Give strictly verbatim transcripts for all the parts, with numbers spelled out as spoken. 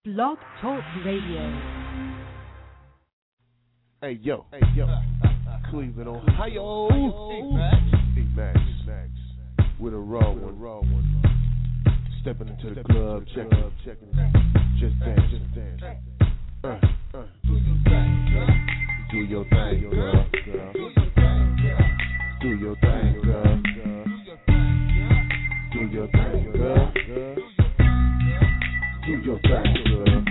Blog Talk Radio. Hey yo, hey yo, Cleveland, Ohio. E-Max, with a raw one, raw one. Stepping into the club, checking, checking, just dance, just dance. Uh, uh. Do your thing, girl. Do your thing, girl. Do your thing, girl. Do your thing, girl.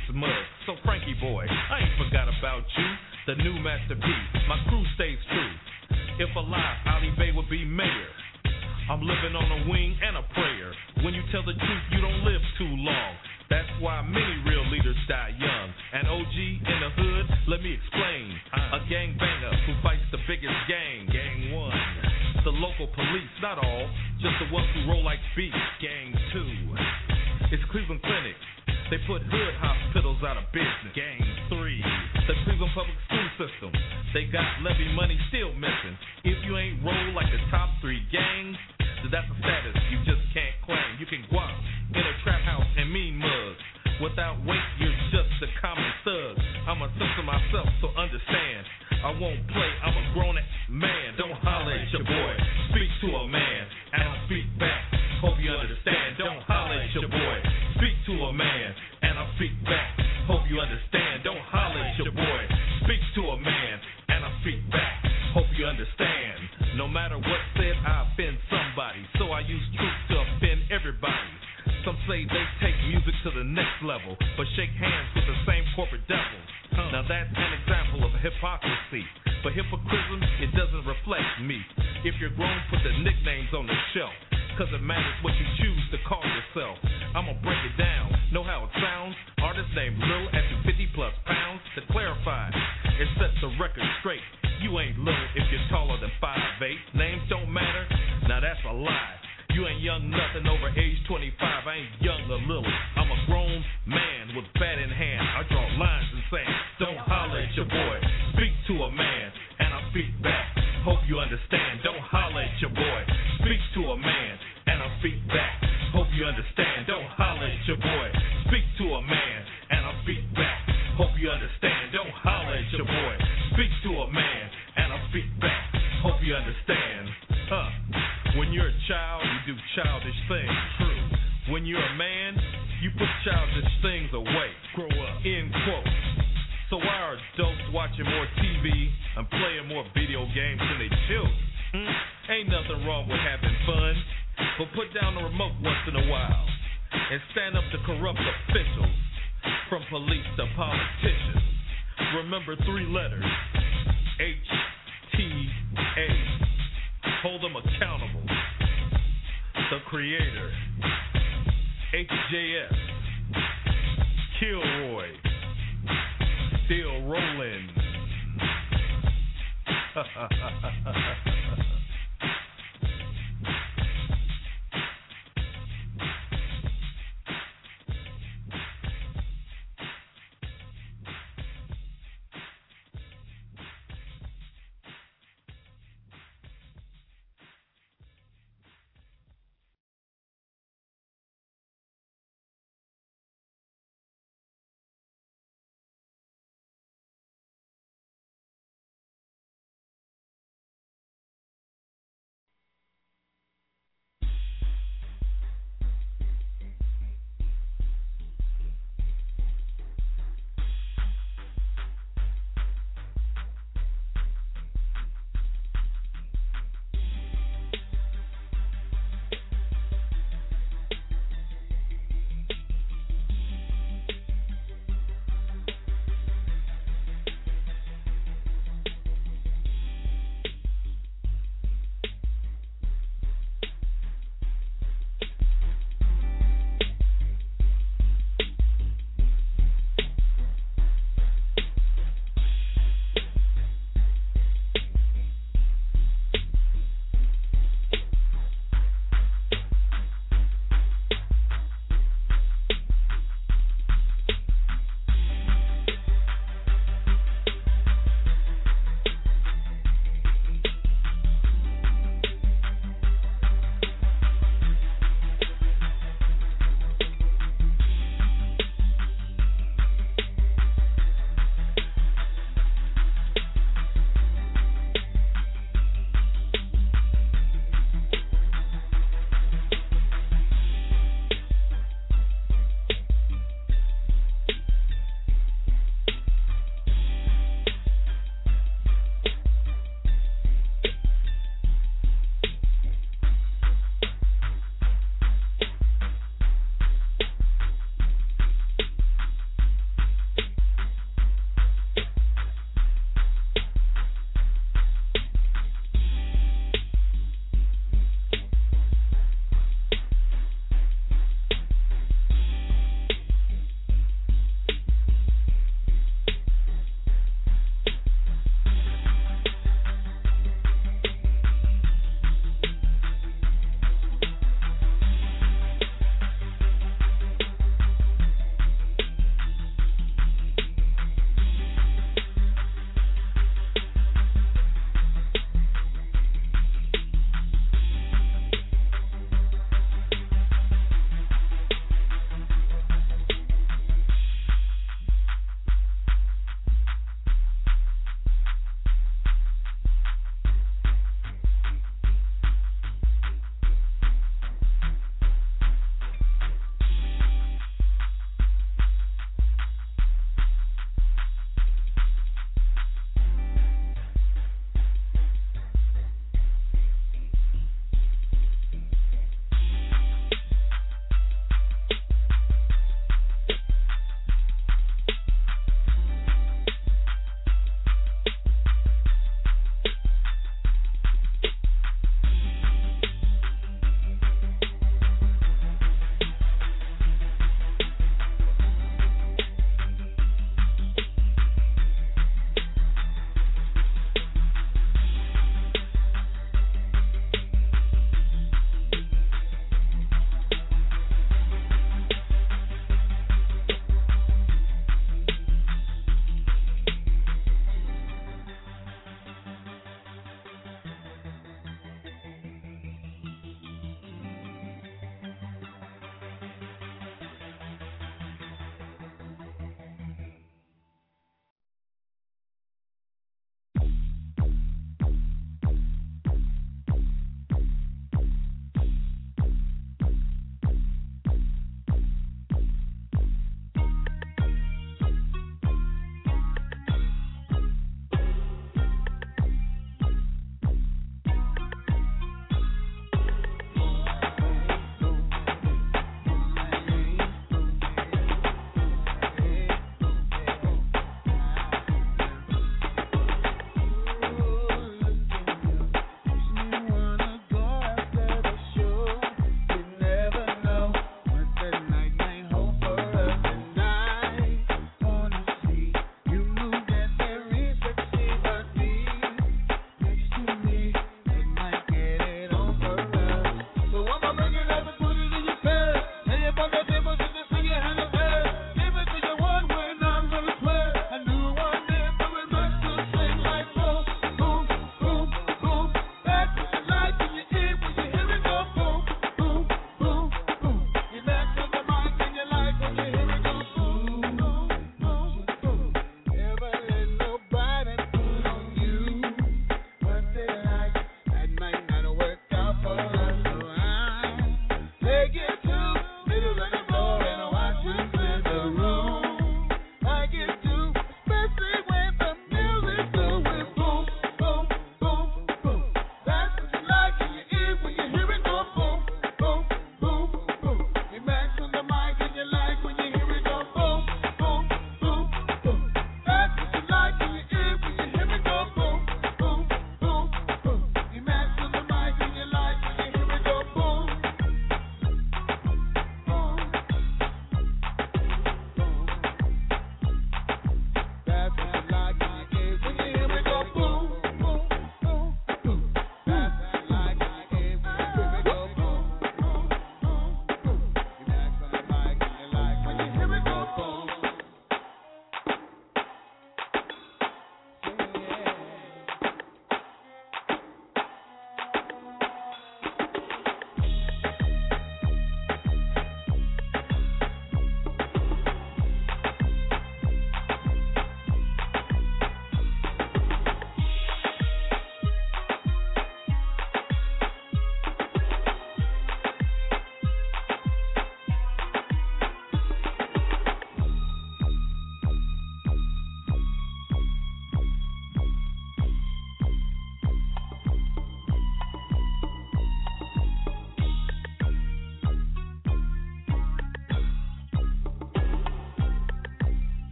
The new masterpiece, my crew stays true. If alive, Ali Bay would be mayor. I'm living on a wing and a prayer. When you tell the truth, you don't live too long. That's why many real leaders die young. An O G in the hood, let me explain. A gangbanger who fights the biggest gang. Gang one, the local police, not all, just the ones who roll like beef. Gang two, it's Cleveland Clinic. They put hood hospitals out of business. Gang three, the Cleveland Public School System. They got levy money still missing. If you ain't roll like the top three gangs, then that's a status you just can't claim. You can guap in a trap house and mean mugs. Without weight, you're just a common thug. I'm a censor myself, so understand. I won't play, I'm a grown man. Don't holler at your boy. Speak to a man, and I'll speak back. Hope you understand. Don't holler at your boy. Speak to a man, and I'll speak back. Hope you understand. Don't holler at your boy. Speak to a man, and I'll speak back. Hope you understand. No matter what's said, I offend somebody. So I use truth to offend everybody. Some say they take music to the next level, but shake hands with the same corporate devils. Now that's an example of hypocrisy. But hypocrisy, it doesn't reflect me. If you're grown, put the nicknames on the shelf, cause it matters what you choose to call yourself. I'ma break it down, know how it sounds. Artist named Lil at fifty plus pounds. To clarify, it sets the record straight. You ain't little if you're taller than five eight. Names don't matter, now that's a lie. You ain't young nothing over age twenty-five. I ain't young or little. I'm a grown man with bat in hand. I draw lines and say, don't holler at your boy. Speak to a man, and I speak back. Hope you understand. Don't holler at your boy. Speak to a man, and I speak back. Hope you understand. Don't holler at your boy. Speak to a man, and I speak back. Hope you understand. Don't holler at your boy. Speak to a man, and I speak back. Hope you understand. Huh. When you're a child, you do childish things. True. When you're a man, you put childish things away. Grow up. End quote. So why are adults watching more T V and playing more video games than they children? Hmm? Ain't nothing wrong with having fun, but put down the remote once in a while and stand up to corrupt officials, from police to politicians. Remember three letters, H T A. Hold them accountable. The Creator, H J S, Kilroy, still rolling.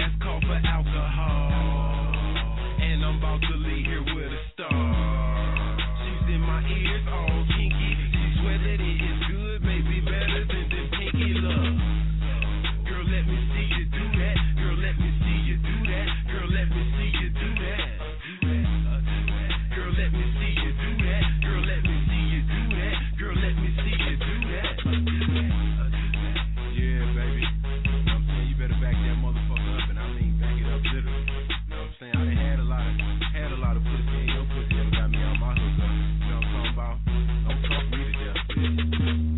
last call for alcohol. And I'm about to leave here with a star. She's in my ears, all kinky. She swear that it is good, maybe better than the pinky love. Girl, let me see you do that. Girl, let me see you do that. Girl, let me see you do that. Girl, let me see you do that. Girl, let me see you do that. Girl, let me see you do that. Yeah, baby. You know what I'm saying? You better back that motherfucker up, and I mean back it up literally. You know what I'm saying? I done had a lot of had a lot of pussy, and your pussy ever got me on my hook up. You know what I'm talking about? Don't talk me to death, bitch.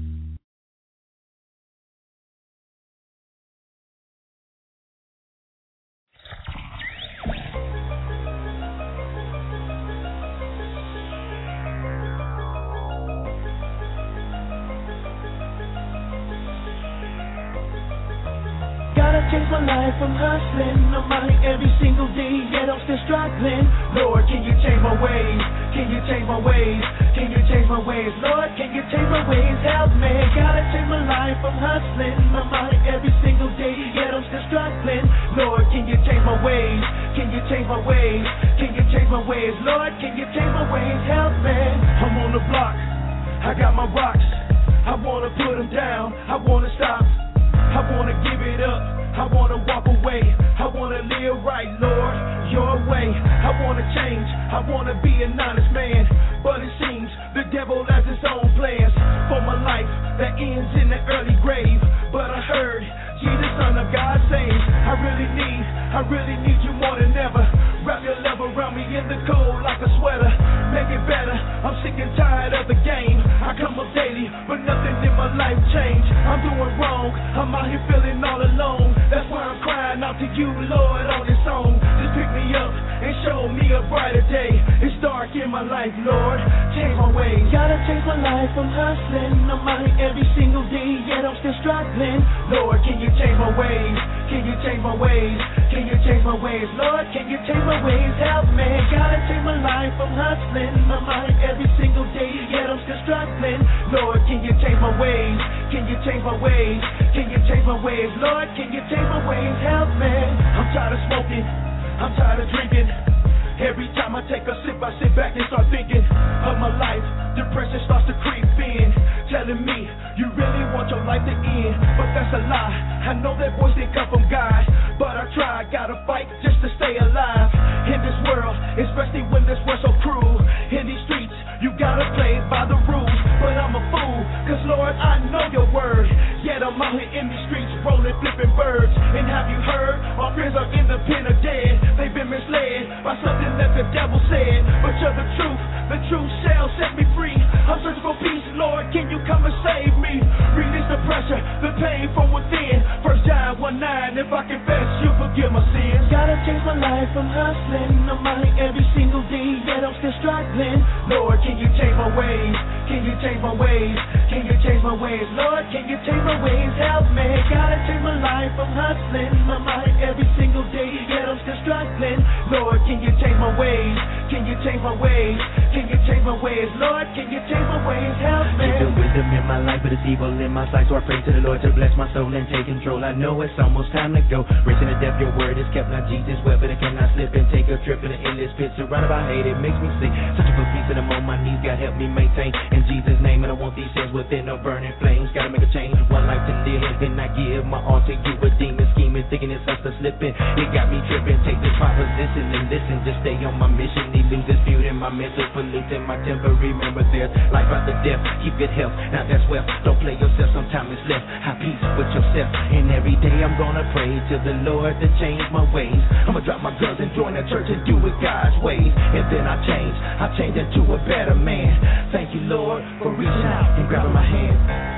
Gotta change my life from hustling. I'm out here every single day, yet I'm still struggling. Lord, can you change my ways? Can you change my ways? Can you change my ways? Lord, can you change my ways? Help me. Gotta change my life from hustling. I'm out here every single day, yet I'm still struggling. Lord, can you change my ways? Can you change my ways? Can you change my ways? Lord, can you change my ways? Help me. I'm on the block. I got my rocks. I wanna put them down. I wanna stop. I wanna give it up, I wanna walk away, I wanna live right, Lord, your way. I wanna change, I wanna be an honest man, but it seems the devil has his own plans for my life that ends in the early grave. But I heard Jesus, Son of God, saves. I really need, I really need you more than ever. Wrap your love around me in the cold like a sweater. Make it better, I'm sick and tired of the game. I come up daily, but nothing in my life changed. I'm doing wrong, I'm out here feeling all alone. That's why I'm crying out to you, Lord, on this song. Just pick me up and show me a brighter day. It's dark in my life, Lord, change my ways. Gotta change my life, I'm hustling. I'm out here every single day, yet I'm still struggling. Lord, can you change my ways? Can you change my ways? Can you change my ways? Lord, can you change my ways? Help me. Gotta change my life, I'm hustling. I'm out here every single day, yet I'm still struggling. Lord, can you change my ways? Can you change my ways? Can you change my ways? Lord, can you change my ways? Help me. I'm tired of smoking. I'm tired of drinking. Every time I take a sip, I sit back and start thinking of my life. Depression starts to creep in, telling me you really want your life to end, but that's a lie. I know that voice didn't come from God, but I try, gotta fight just to stay alive in this world, especially when this world's so cruel. In these streets, you gotta play by the rules, but I'm a fool, cause Lord, I know your word. Yet I'm out here in these streets, rolling, flipping birds. And have you heard? My friends are in the pen of dead. They've been misled by something that the devil said, but you're the truth, the truth shall set me free. I'm searching for peace, Lord, can you come and save me? Release the pressure, the pain from within. First John one nine, if I confess, you forgive my sins. Gotta change my life, I'm hustling. I'm out here every single day, yet I'm still struggling. Lord, can you change my ways? Can you change my ways? Can you change my ways? Lord, can you change my ways? Help me. Gotta change my life, I'm hustling. I'm out here every single day, yet I'm still struggling. Lord, can you change my ways? Can you change my ways? Can you change my ways? Lord, can you change my ways? Help me. Give the wisdom in my life, but it's evil in my sight. So I pray to the Lord to bless my soul and take control. I know it's almost time to go. Racing to death, your word is kept. Now Jesus wept, but I cannot slip and take a trip in an endless pit. Surrounded by hate, it makes me sick. Searching for peace and I'm on my knees. God help me maintain in Jesus' name. And I want these sins within no burning flames. Gotta make a change, one life to live. And I give my all to you. A demon scheming, thinking it's us to slipping. It got me tripping. Take this proposition and listen. Just stay on my mission. He loses beauty in my mental, polluting my temper. Remember there's life after death. Keep it health, now that's wealth. Don't play yourself, sometimes it's left. Have peace with yourself. And every day I'm gonna pray to the Lord to change my ways. I'ma drop my guns and join the church and do it God's ways. And then I change, I change into a better man. Thank you, Lord, for reaching out and grabbing my hand.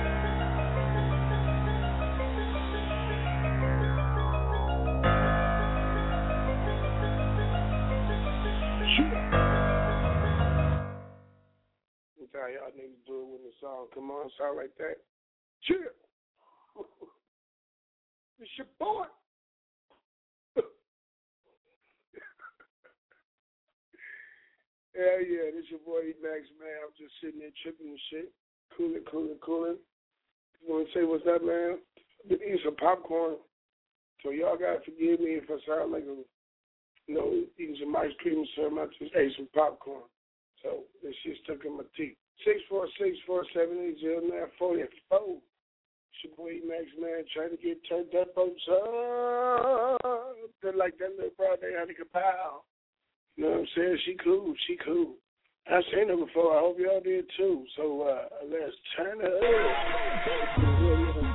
Y'all niggas do it with the song. Come on, sound like that. Cheer. It's your boy. Hell yeah, this your boy E-Max, man. I'm just sitting there tripping and shit. Cooling, cooling, cooling. You want to say what's up, man? Been eating some popcorn. So y'all gotta forgive me if I sound like a, you know, eating some ice cream or something. I just ate some popcorn. So this shit stuck in my teeth. six four six, four seven eight, zero nine four four. It's your boy Max, man, trying to get turned up on something like that little broad day out of Kapow. You know what I'm saying? She cool. She cool. I've seen her before. I hope y'all did too. So uh, let's turn her up.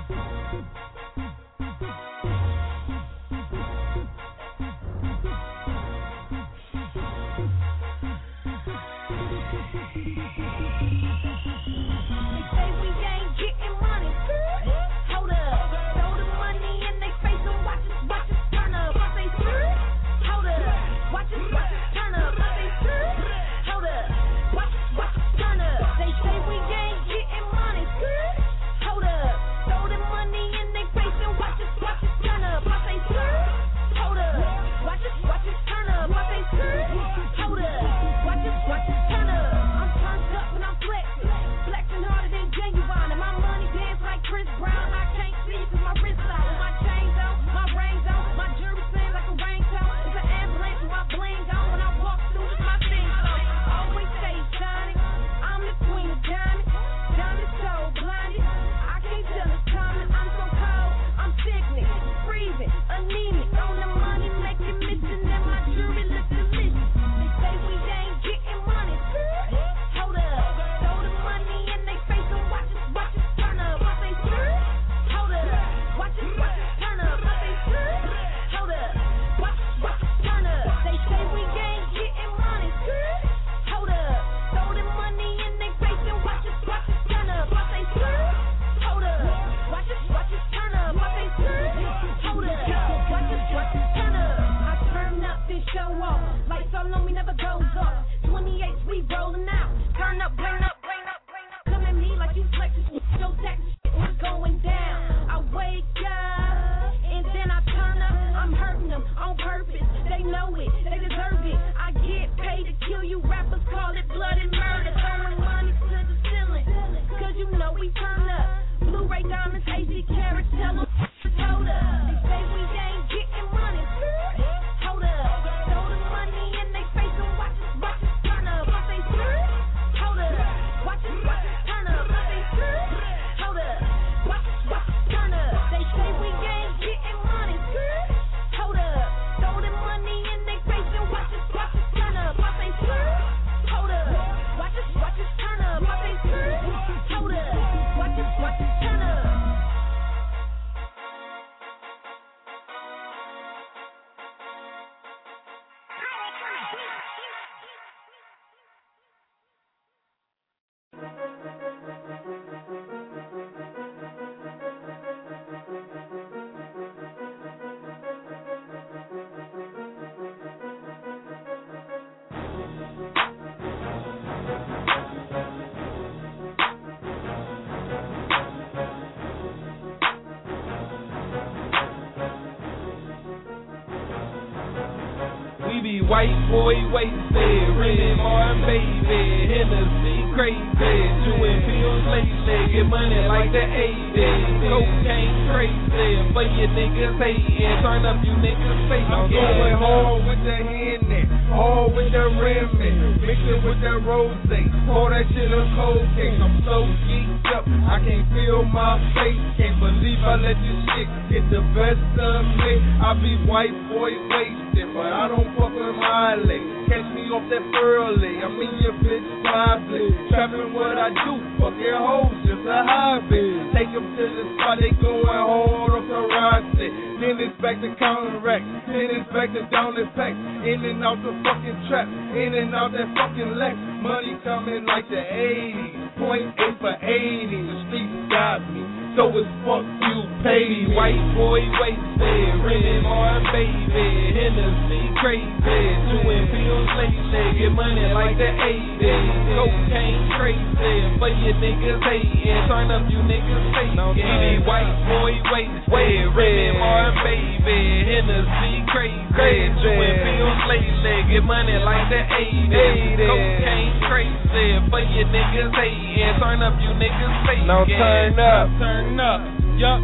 White boy wasted, Remy Martin baby, Hennessy crazy, doing pills lately, get money like the eighties, cocaine crazy, for you niggas hating, turn up you niggas face. I'm going hard with the Henny, hard with the Remy, mix it with the rose, pour that shit a cold case. I'm so geeked up, I can't feel my face, can't believe I let this shit get the best of me. I be white boy wasted, but I don't fuck with my legs. Catch me off that early, I'm in your bitch probably. Trapping what I do, fuck your hoes, just a hobby. Take them to the spot, they going hard off the roster. Then it's back to counteract, then it's back to down the pack. In and out the fucking trap, in and out that fucking Lex. Money coming like the eighties, point eight for eighty. The streets got me, so it's fuck you, pay me. White boy wasted, Remy Martin baby, Hennessy crazy, doing pills lately, get money like the eighties, cocaine crazy, for you niggas hating, turn up you niggas faking. Any white boy wasted, Remy Martin baby, Hennessy crazy, doing pills lately, get money like the eighties, cocaine crazy, for you niggas hating, turn up you niggas faking. Now turn up, turn up, yup, we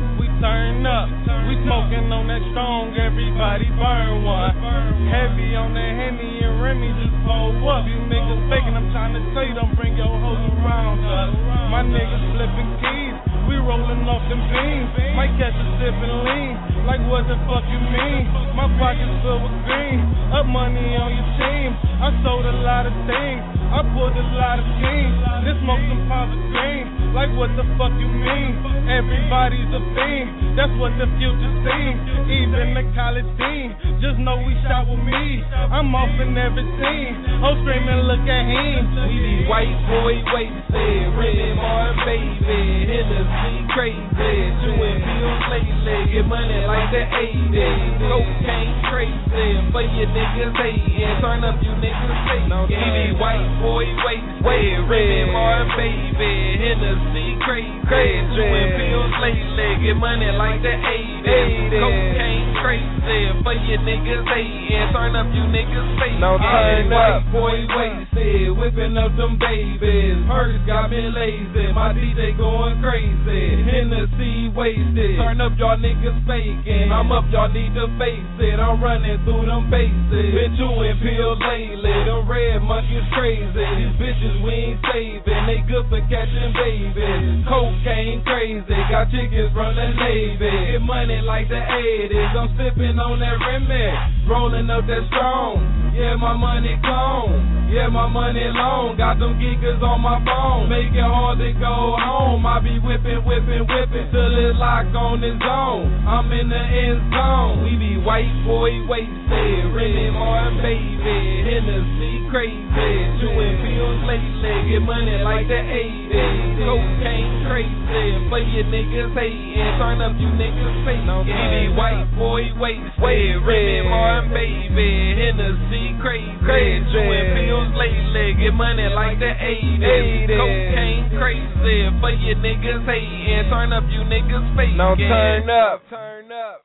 turn up. We smoking on that strong, everybody burn one. Heavy on that Henny and Remy, just pull up. You niggas faking, I'm trying to tell you, don't bring your hoes around us. My niggas flipping keys, we rolling off them beans. Might catch a sip and lean, like what the fuck you mean? My pockets filled with green, up money on your team. I sold a lot of things, I pulled a lot of teams. This smoke some pounds of green, like what the fuck you mean? Everybody's a fiend, that's what the future seems. Even the college team, just know we shot with me. I'm off in every scene, oh screaming look at him. We be white boy wasted, Red Martin baby, Hennessy crazy, doing bills lately, get money like the eighties. Cocaine crazy, but you niggas hating, turn up you niggas hating. We be white boy wasted, Red Martin baby, Hennessy crazy, doing bills lately, get money like the eighties. Cocaine crazy, but you niggas hating, turn up you niggas hating. Now turn up, boy wasted, whipping up them babies. Purse got me lazy, my D J going crazy. Hennessy wasted, turn up y'all niggas faking. I'm up, y'all need to face it. I'm running through them bases. Been chewing pills lately, them red monkeys crazy. These bitches we ain't saving, they good for catching babies. Cocaine crazy, got chickens from the Navy. Get money like the eighties, I'm sipping on that Remy, rolling up that strong. Yeah, my money gone, yeah, my money long. Got them geekers on my phone, make it hard to go home. I be whipping, whipping, whipping till it lock on its own. I'm in the end zone. We be white boy wasted, Remy Martin baby, Hennessy crazy, doing bills lately, get money like the eighties. Cocaine crazy, but you niggas hating, turn up you niggas hating. We be white boy wasted, Remy Martin baby, Hennessy crazy, doing bills lately, get money like the eighties. Cocaine crazy, but you niggas hating, turn up you niggas faking. Now turn up, turn up.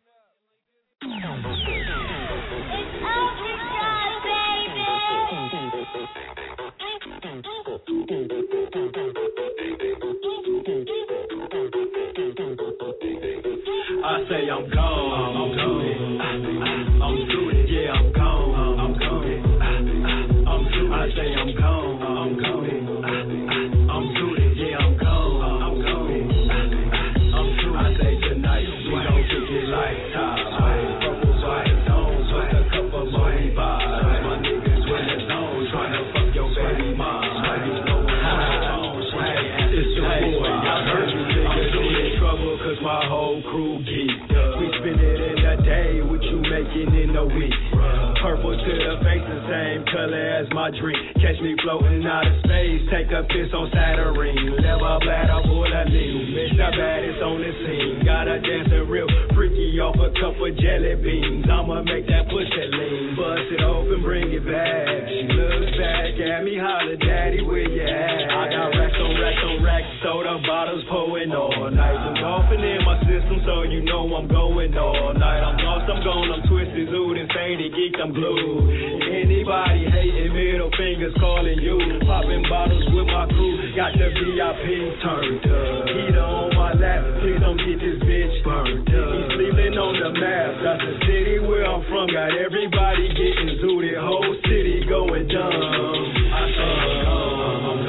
I say I'm gone, I'm through it, I'm through it, yeah I'm gone, I'm through it, I'm through it. I say I'm gone, I'm through it, I'm through it, yeah I'm gone, I'm through it, I'm through it. I say tonight we gon' kick it like top, purple white zones with a couple of money bars. My niggas in the zone tryna fuck your baby mom. You know what I'm on, it's your boy, I heard you niggas in trouble cause my whole crew geek. We spend it in a day, what you making in a week? Purple to the face, the same color as my drink. Catch me floating out of space, take a piss on Saturn. Never bladder full of lean. Bitch, the baddest on the scene. Gotta dance a real freaky off a couple jelly beans. I'ma make that pussy lean. Bust it open, bring it back. She looks back at me, holler, daddy, where you at? I got racks on racks on racks, soda bottles pouring all night. I'm golfing in my system, so you know I'm going all night. I'm lost, I'm gone, I'm twisted, zoot, insane, geeked, I'm glued. Anybody hating, middle fingers calling you. Popping bottles with my crew, got the V I P turned up. Heater on my lap, please don't get this bitch burnt up. He's sleeping on the map, that's the city where I'm from. Got everybody getting zooted, whole city going dumb. I say I'm gone, I'm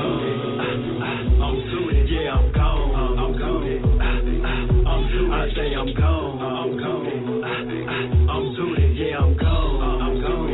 gone, I'm through it, yeah I'm gone, I'm gone, I'm through it. I say I'm gone, I'm gone, I'm through it, yeah I'm gone, I'm gone,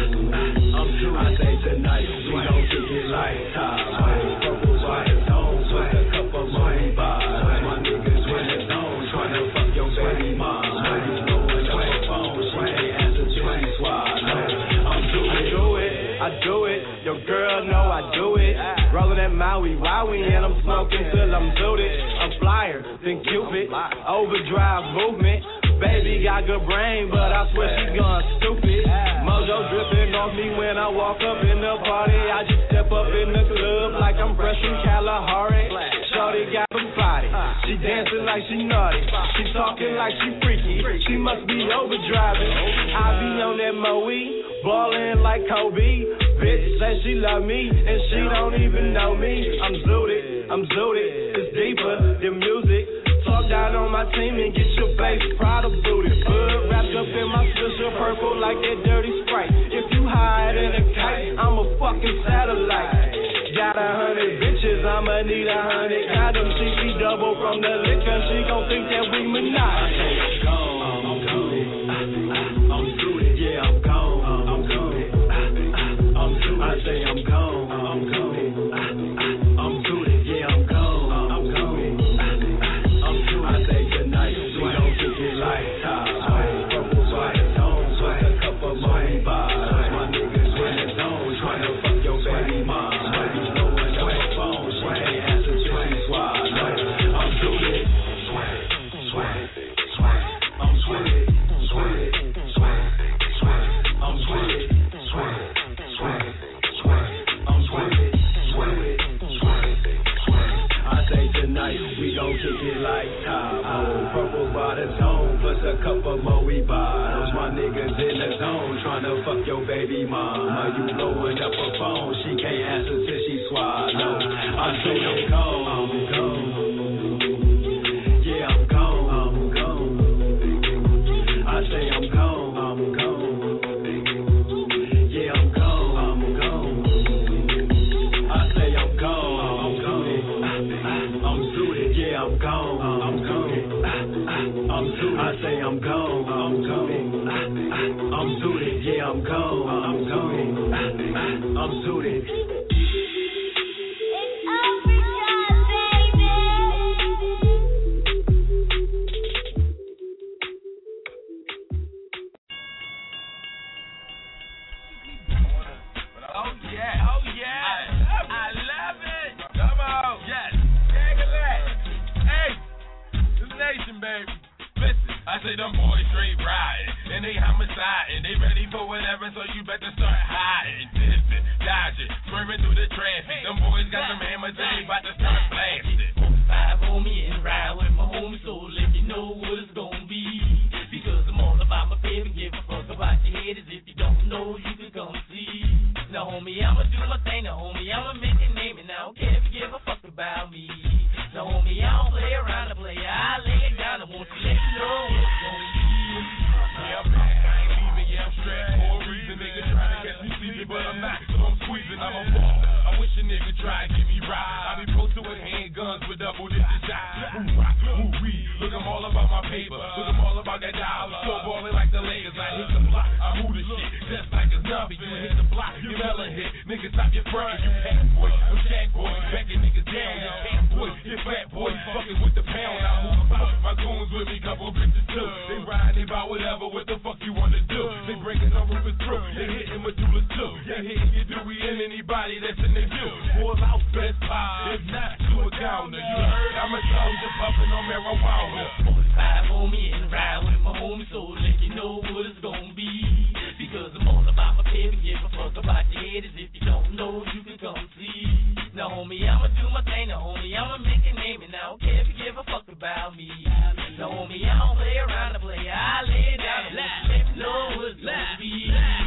I'm through it. I say tonight we gon' kick it like top, purple white zones with a couple money bars. My niggas in the zone tryna fuck your baby mom. You know what the phone swing as a twin squad. I'm through it, I do it, I do it. Your girl know I do it. Rolling that Maui, Wowie, and I'm smoking till I'm zooted. I'm flyer than Cupid, overdrive movement. Baby got good brain, but I swear she gone stupid. Mojo dripping off me when I walk up in the party. I just step up in the club like I'm fresh from Kalahari. Shorty got some body, she dancing like she naughty. She talking like she freaky, she must be overdriving. I be on that Moe, ballin' like Kobe. Bitch says she love me, and she don't even know me. I'm zooted, I'm zooted, it's deeper than music. Talk down on my team and get your face Prada booty. Hood wrapped up in my special purple like that dirty Sprite. If you hide in a kite, I'm a fucking satellite. Got a hundred bitches, I'ma need a hundred condoms. She be double from the liquor, she gon' think that we monogamous. I'm gone, I'm gone, I'm through it, yeah, I'm gone, I'm gone, I'm through it. I say I'm gone, I'm gone, I'm through it, yeah, I'm gone, I'm gone, I'm through it. I say tonight, we gon' kick it like top. Purple white tones, with a couple more bars. My niggas in the zone, tryna fuck your baby mom. A couple more we bottles, my niggas in the zone, tryna fuck your baby mama. You blowing up her phone, she can't answer till she swallow. I say I'm gone, I'm gone. Yeah, I'm gone, I'm gone. I say I'm gone, I'm gone. Yeah, I'm gone, I'm gone. I say I'm gone, I'm gone. I'm through it, yeah, I'm gone, I'm gone. I'm through. I say I'm gone, I'm gone. I'm through it, yeah, I'm gone, I'm gone. I'm through it. It's overdone, baby. Oh yeah, oh yeah. I love it. Come on. Yes. Hey, this nation, baby. Listen, I say them boys straight riding, and they homiciding, they ready for whatever, so you better start hiding, dipping, dodging, swerving through the traffic. Them boys got some hammers and they about to start blasting. Five on me and ride with my homies, so let you know what it's gonna be. Because I'm all about my baby, give a fuck about your haters. If you don't know, you can come see. Now, homie, I'ma do my thing. Now, homie, I'ma make a name, and I don't care if you give a fuck about me. Now, homie, I don't play around the player. I lay it down and won't you let me know what's gonna be. Yeah, I'm back. I ain't leaving. Yeah, I'm strapped for a reason. Nigga trying to catch me sleeping, but I'm not. So I'm squeezing. I'm a ball. I wish a nigga try and get me right. I be posted with handguns with double digit shots. Move rock, move weed. Look, I'm all about my paper. Look, I'm all about that dollar. So ballin' like the Lakers. I hit the block. I move the shit just like a zombie. You hit the block. You melon hit. Niggas stop your front. You pack boy. I'm Shaq boy. Backing niggas down. You cat boy. You fat boy. Fucking with the pound. I move about. My goons with me. Couple bitches too. They ride. They bout whatever. What the fuck you wanna do? They breaking some roofers through. They hitting Medulla too. They hitting your Dewey and anybody that's in the queue. Pull out best pie. If not, to a counter. You heard I'm a soldier puffing on marijuana. Five on me and ride with my homies, so let you know what it's gonna be. Because I'm all about my paper, give a fuck about your haters. If you don't know, you can come see. Now, homie, I'ma do my thing. Now, homie, I'ma make a name, and I don't care if you give a fuck about me. Now, homie, I don't play around the player. I lay it down and let you know what it's gonna be.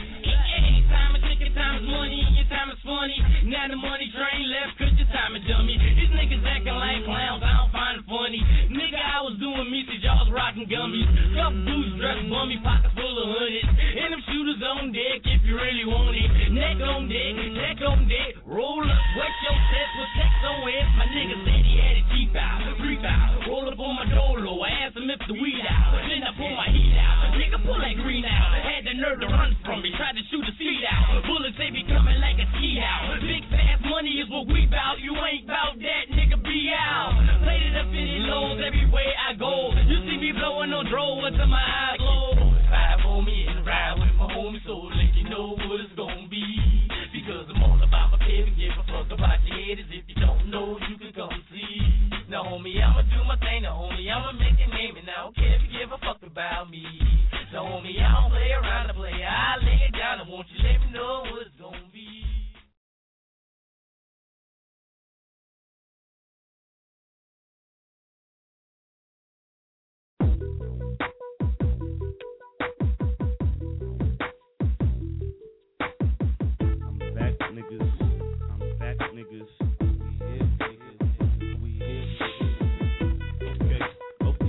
Time is ticking, time is money, and your time is funny. Now the money train left, cause your time is dummy. These niggas acting like clowns, I don't find it funny. Nigga, I was doing message, y'all was rocking gummies. Couple boots dressed bummy, pockets full of hundreds. And them shooters on deck if you really want it. Neck on deck, neck on deck. Roll up, wet your chest with sex on it. My nigga said he had it cheap out, creep out. Roll up on my dolo, I asked him if the weed out. Then I pull my heat out. Nigga, pull that green out. Had the nerve to run from me, tried to shoot the seat out. Bullets, they be coming like a ski out. Big fast money is what we bout. You ain't bout that, nigga, be out. Plated up in these lows everywhere I go. You see me blowing on drove until my eyes low. Five on me and ride with my homies, so let you know what it's gonna be. Because I'm all about my paper, give a fuck about your haters. If you don't know, you can come see. Now, homie, I'ma do my thing. Now, homie, I'ma make a name, and I don't care if you give a fuck about me. Now, homie, I don't play around the player. I lay it down, and won't you let me know what it's gonna be. I'm back, niggas. I'm back, niggas. We here, niggas. We here, niggas. Okay,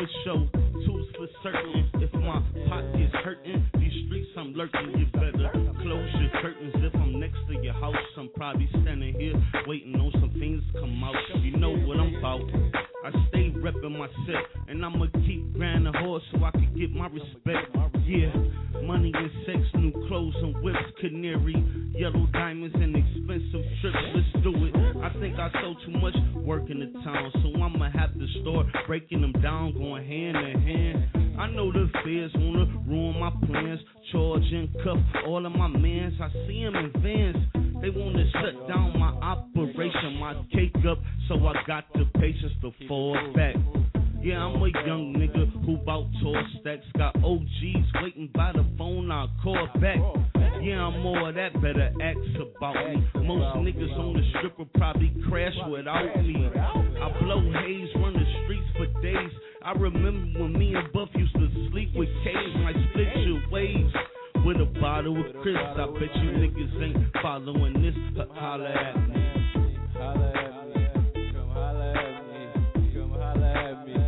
for show, two's for certain. If my pocket's hurting, these streets I'm lurking. You better close your curtains. If I'm next to your house, I'm probably standing here waiting on some things to come out. You know what I'm about. I stay reppin' my set, and I'ma keep grinding hard so I can get my respect. Yeah, money and sex, new clothes and whips, canary, yellow diamonds and expensive trips. Let's do it. I think I sold too much work in the town, so I'ma have to start breaking them down, going hand in hand. I know the feds wanna ruin my plans, charge and cuff all of my mans. I see them in vans. They wanna shut down my operation, my cake up, so I got the patience to fall back. Yeah, I'm a young nigga who bout tall stacks. Got O Gs waiting by the phone, I'll call back. Yeah, I'm more of that, better ask about me. Most niggas on the strip will probably crash without me. I blow haze, run the streets for days. I remember when me and Buff used to sleep with K's. Might split your waves with a bottle of Chris. I bet you niggas ain't following this. Holla at me. Holla at me. Come holla at me. Come holla at me.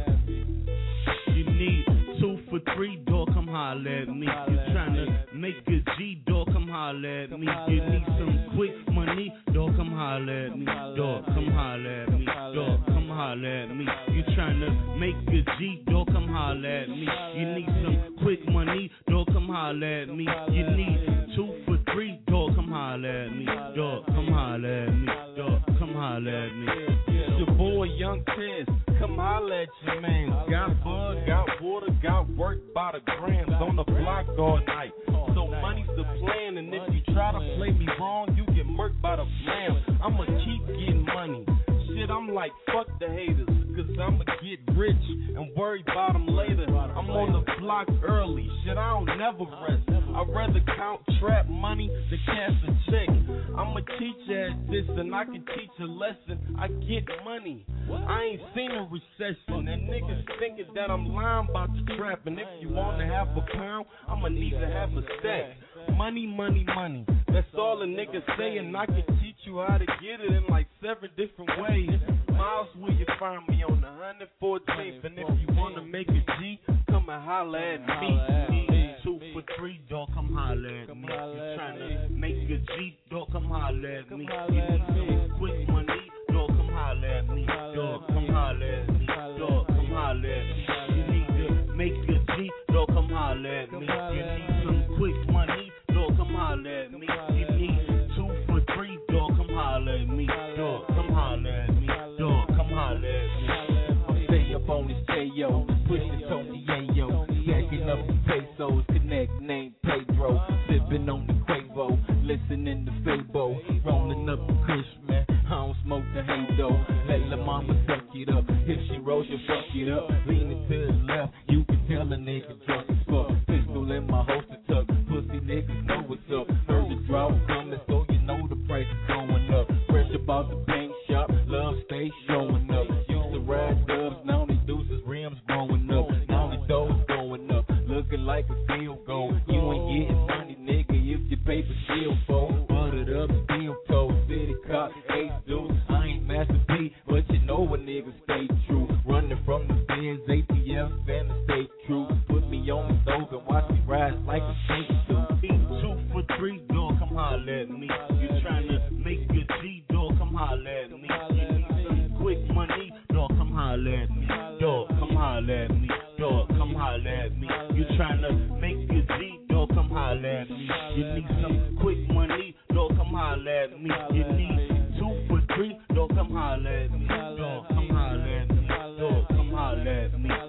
You need two for three, dog, come holla at me. You tryna make a G, dog, come holla at me. You need some quick money, dog, come holla at me. Dog, come holla at me. Dog, come holla at me. You tryna make a G, dog, come holla at me. You need some quick money, dog, come holla at me. You need two for three, dog, come holla at me. Dog, come holla at me. Dog, come holla at me. It's your boy Young Tez, come holla at your man. Got bug, got water, got work by the grams on the block all night. So money's the plan, and if you try to play me wrong, you get murked by the flam. I'ma keep getting money. Shit, I'm like, fuck the haters, cause I'ma get rich and worry about them later. I'm on the block early, shit, I don't never rest. I'd rather count trap money than cash a check. I'ma teach you at this and I can teach a lesson. I get money, I ain't seen a recession. And niggas thinking that I'm lying about the trap. And if you want to have a pound, I'ma need to have a stack. Money, money, money, that's all a nigga say. And I can teach you how to get it in like seven different ways. Miles, will you find me on the one fourteenth? And if you wanna make a G, come and holla at me. Two for three, dog, come holla at me. You tryna make a G, dog, come holla at me. You need some quick money, dog, come holla at me. Dog, come holla at me. Dog, come holla at me. You need to make a G, dog, come holla at me. You need some quick money, dog, come holla at me. You need two for three, dog, come holla at me. Dog, come holla at me. Dog, come holla at me. I'm stay up on this J O, push it on the A O, stacking up the pesos, connect name Pedro, sipping on the Quavo, listening to Fabo, rolling up the Kush, man. I don't smoke the Halo, let la mama suck it up. If she rolls, you fuck it up. Leaning to the left, you can tell a nigga drunk as fuck. Pistol in my holster tuck, pussy niggas know what's up. Heard the drought coming, so you know the price is going up. Fresh about the paint shop, love stay showing up. Used to ride dubs, now they deuces, rims growing up. Now the doors going up, looking like a field goal. You ain't getting money, nigga, if your paper still fold. Buttered up, steel toe, city cop, ace dude. I ain't Master P, but you know a nigga stay true. Running from the Benz, A T F, and the state true. Put me on the stove and watch me rise like a snake suit. Two for three, dog, come holla at me. You tryna make your G, dog, come holla at me. You need some quick money, dog, come holla at me. Dog, come holla at me. Dog, come holla at me. You tryna make your G, dog, come holla at me. You need some quick money, dog, come holla at me. You need two for three, dog, come holla at me. Dog, come holla at me. Dog, come holla at me.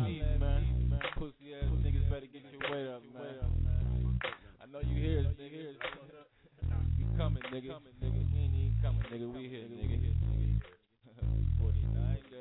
Pussy ass niggas better get your weight up, man. I know you hear us, nigga. We coming, nigga. We ain't even coming, nigga. We here, nigga. forty-nine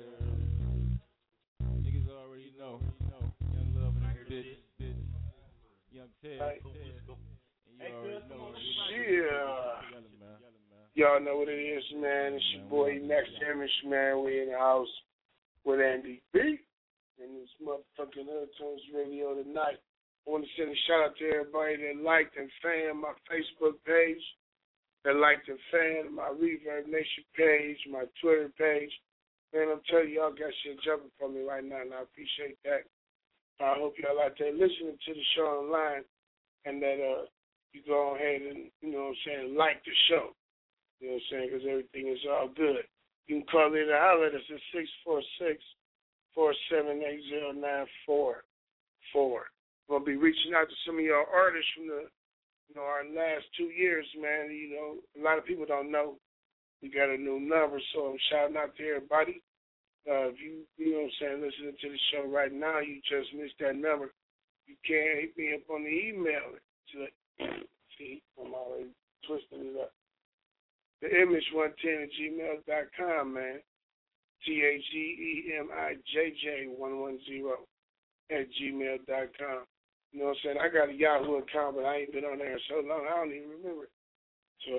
niggas already know. Young Love in this bitch. Young Ted. And you already know. Yeah. Y'all know what it is, man. It's your boy Max Image, man. We in the house with Andy B. And this motherfucking Hood Tunes Radio tonight. I want to send a shout out to everybody that liked and fanned my Facebook page, that liked and fanned my Reverb Nation page, my Twitter page. Man, I'm telling you, y'all got shit jumping for me right now, and I appreciate that. I hope y'all out there listening to the show online, and that uh, you go ahead and, you know what I'm saying, like the show. You know what I'm saying, because everything is all good. You can call in and holler at us at six four six, four seven eight, zero nine four four. I'm going to be reaching out to some of y'all artists from the, you know, our last two years, man. You know, a lot of people don't know we got a new number, so I'm shouting out to everybody. Uh, if you, you know what I'm saying, listening to the show right now, you just missed that number. You can hit me up on the email. See, I'm already twisting it up. The image one ten at gmail dot com, man. T H E E M I J J one one zero at gmail dot com. You know what I'm saying? I got a Yahoo account, but I ain't been on there so long, I don't even remember it. So,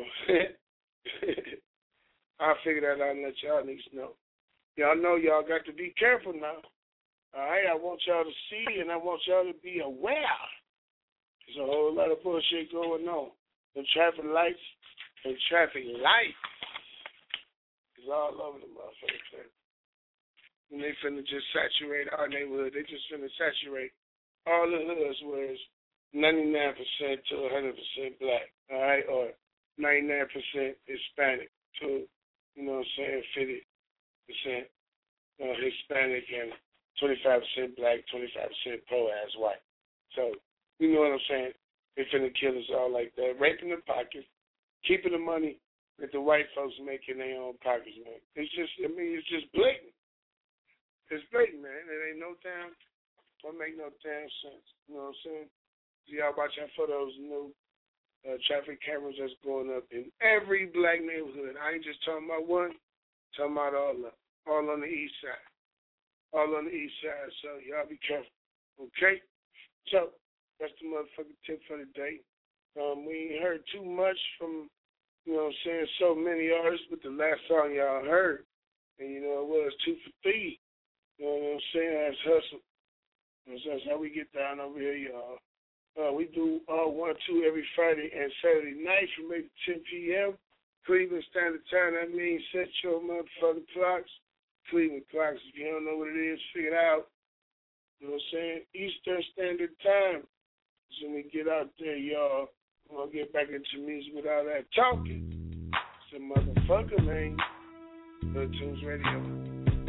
I'll figure that out and let y'all niggas know. Y'all know y'all got to be careful now. All right, I want y'all to see and I want y'all to be aware. There's a whole lot of bullshit going on. The traffic lights and traffic lights is all over the motherfucker. And they finna just saturate our neighborhood. They just finna saturate all the hoods where it's ninety-nine percent to one hundred percent black, all right, or ninety-nine percent Hispanic to, you know what I'm saying, fifty percent uh, Hispanic and twenty-five percent black, twenty-five percent poor-ass white. So, you know what I'm saying? They finna kill us all like that. Raping the pockets, keeping the money that the white folks make in their own pockets, man. It's just, I mean, it's just blatant. It's blatant, man. It ain't no damn, don't make no damn sense. You know what I'm saying? Y'all watch out for those new uh, traffic cameras that's going up in every black neighborhood. I ain't just talking about one. Talking about all of them, all on the east side, all on the east side. So y'all be careful, okay? So that's the motherfucking tip for the day. Um, we ain't heard too much from, you know what I'm saying, so many artists, but the last song y'all heard, and you know it was two for three. You know what I'm saying? That's hustle. That's how we get down over here, y'all. Uh, we do uh, one or two every Friday and Saturday night from eight to ten p.m. Cleveland Standard Time, that means set your motherfucking clocks. Cleveland clocks, if you don't know what it is, figure it out. You know what I'm saying? Eastern Standard Time. So when we get out there, y'all, we're going to get back into music without that talking. It's a motherfucker, man. Hood Tunes Radio.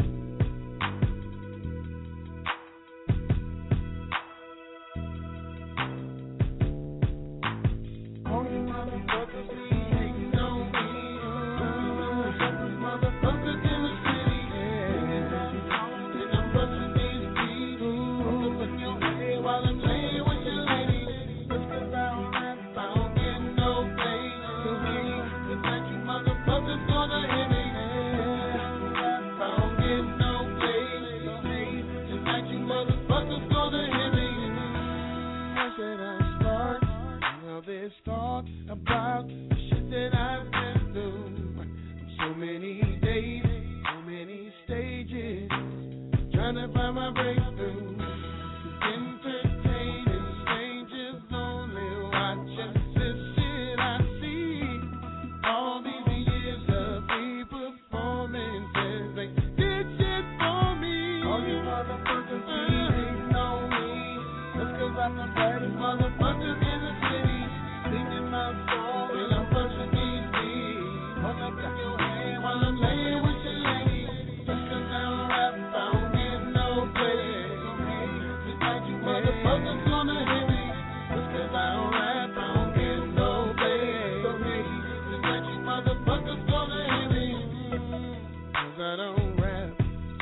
Talk about the shit that I've been through. So many days, so many stages, trying to find my breakthrough. Entertaining strangers only watching this shit I see. All these years of free performances, they did shit for me. All you motherfuckers uh, know me, just cause I'm the baddest motherfucker in the city. Singing my soul and I'm pushing these beats. Hold up in your hand while I'm laying with your lady. Just cause I don't rap, I don't get no play. Just like you motherfuckers gonna hit me. Just cause I don't rap, I don't get no play. Just like you motherfuckers gonna hit me. Cause I don't rap.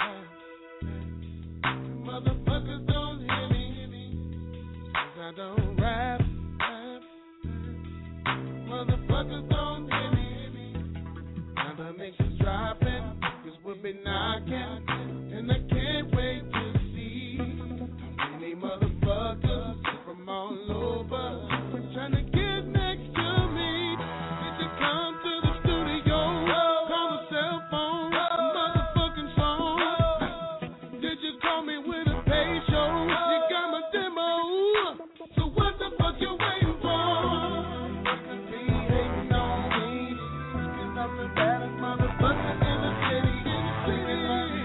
Motherfuckers don't hit me. Cause I don't rap. Motherfuckers don't hear me. Now the mix is dropping, cause we'll be knocking. And I can't wait to see how many motherfuckers from all over trying to get next to me. Did you come to the studio? Call the cell phone, a motherfucking song. Did you call me with a pay show? You got my demo. So what the fuck you waiting for? The baddest motherfucker in the city.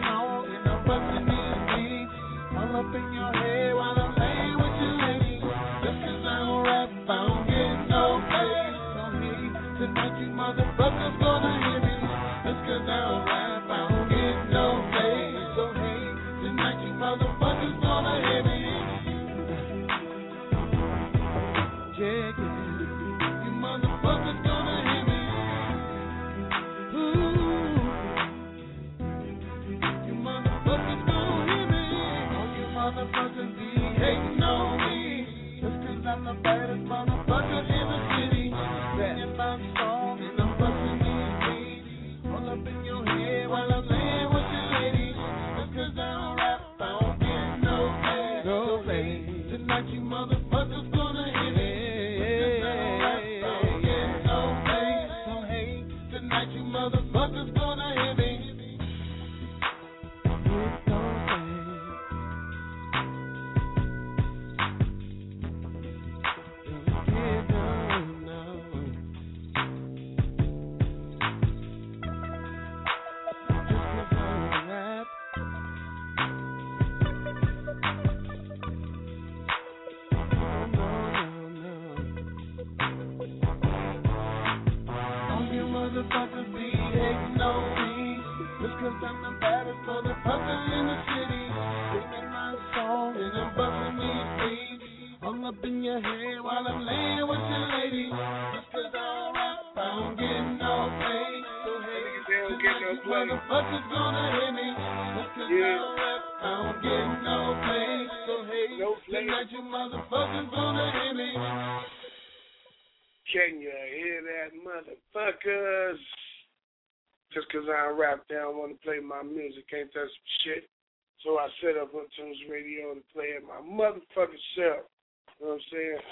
cause I'm the baddest motherfucker in the city. Singing my song and I'm bumping me free. Hung up in your head while I'm laying with your lady. Just cause I rap, I don't get no pay. So hey, tonight you motherfuckers gonna hear me. Just cause I rap, I don't get no pay. So hey, tonight you motherfuckers gonna hear me. Can you hear that, motherfuckers? Just cause I rap down, want to play my music, ain't that some shit? So I set up on Tunes Radio to play it my motherfucking self. You know what I'm saying?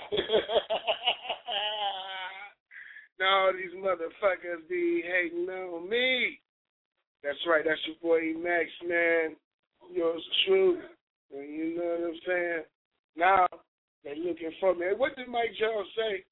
Now these motherfuckers be hating on me. That's right, that's your boy E Max, man. Yours truly. You know what I'm saying? Now they looking for me. What did Mike Jones say?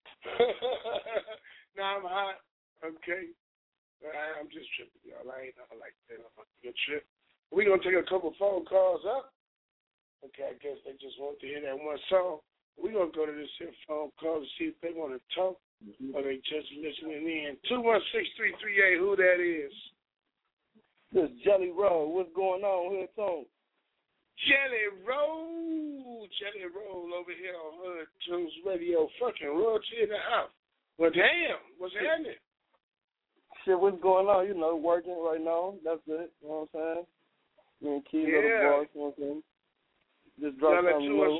Now I'm hot. Okay. I'm just tripping, y'all. I ain't nothing like that. I'm on a good trip. We're going to take a couple phone calls up. Okay, I guess they just want to hear that one song. We're going to go to this here phone call to see if they want to talk mm-hmm. or they just listening in. two one six, three three eight, who that is? This is Jelly Roll. What's going on here, Tone? Jelly Roll. Jelly Roll over here on Hood Tunes Radio. Fucking royalty in the house. Well, damn. What's happening? Shit, what's going on? You know, working right now. That's it. You know what I'm saying? Me and Key, yeah. little boss, you know what I'm saying? Just drop something new.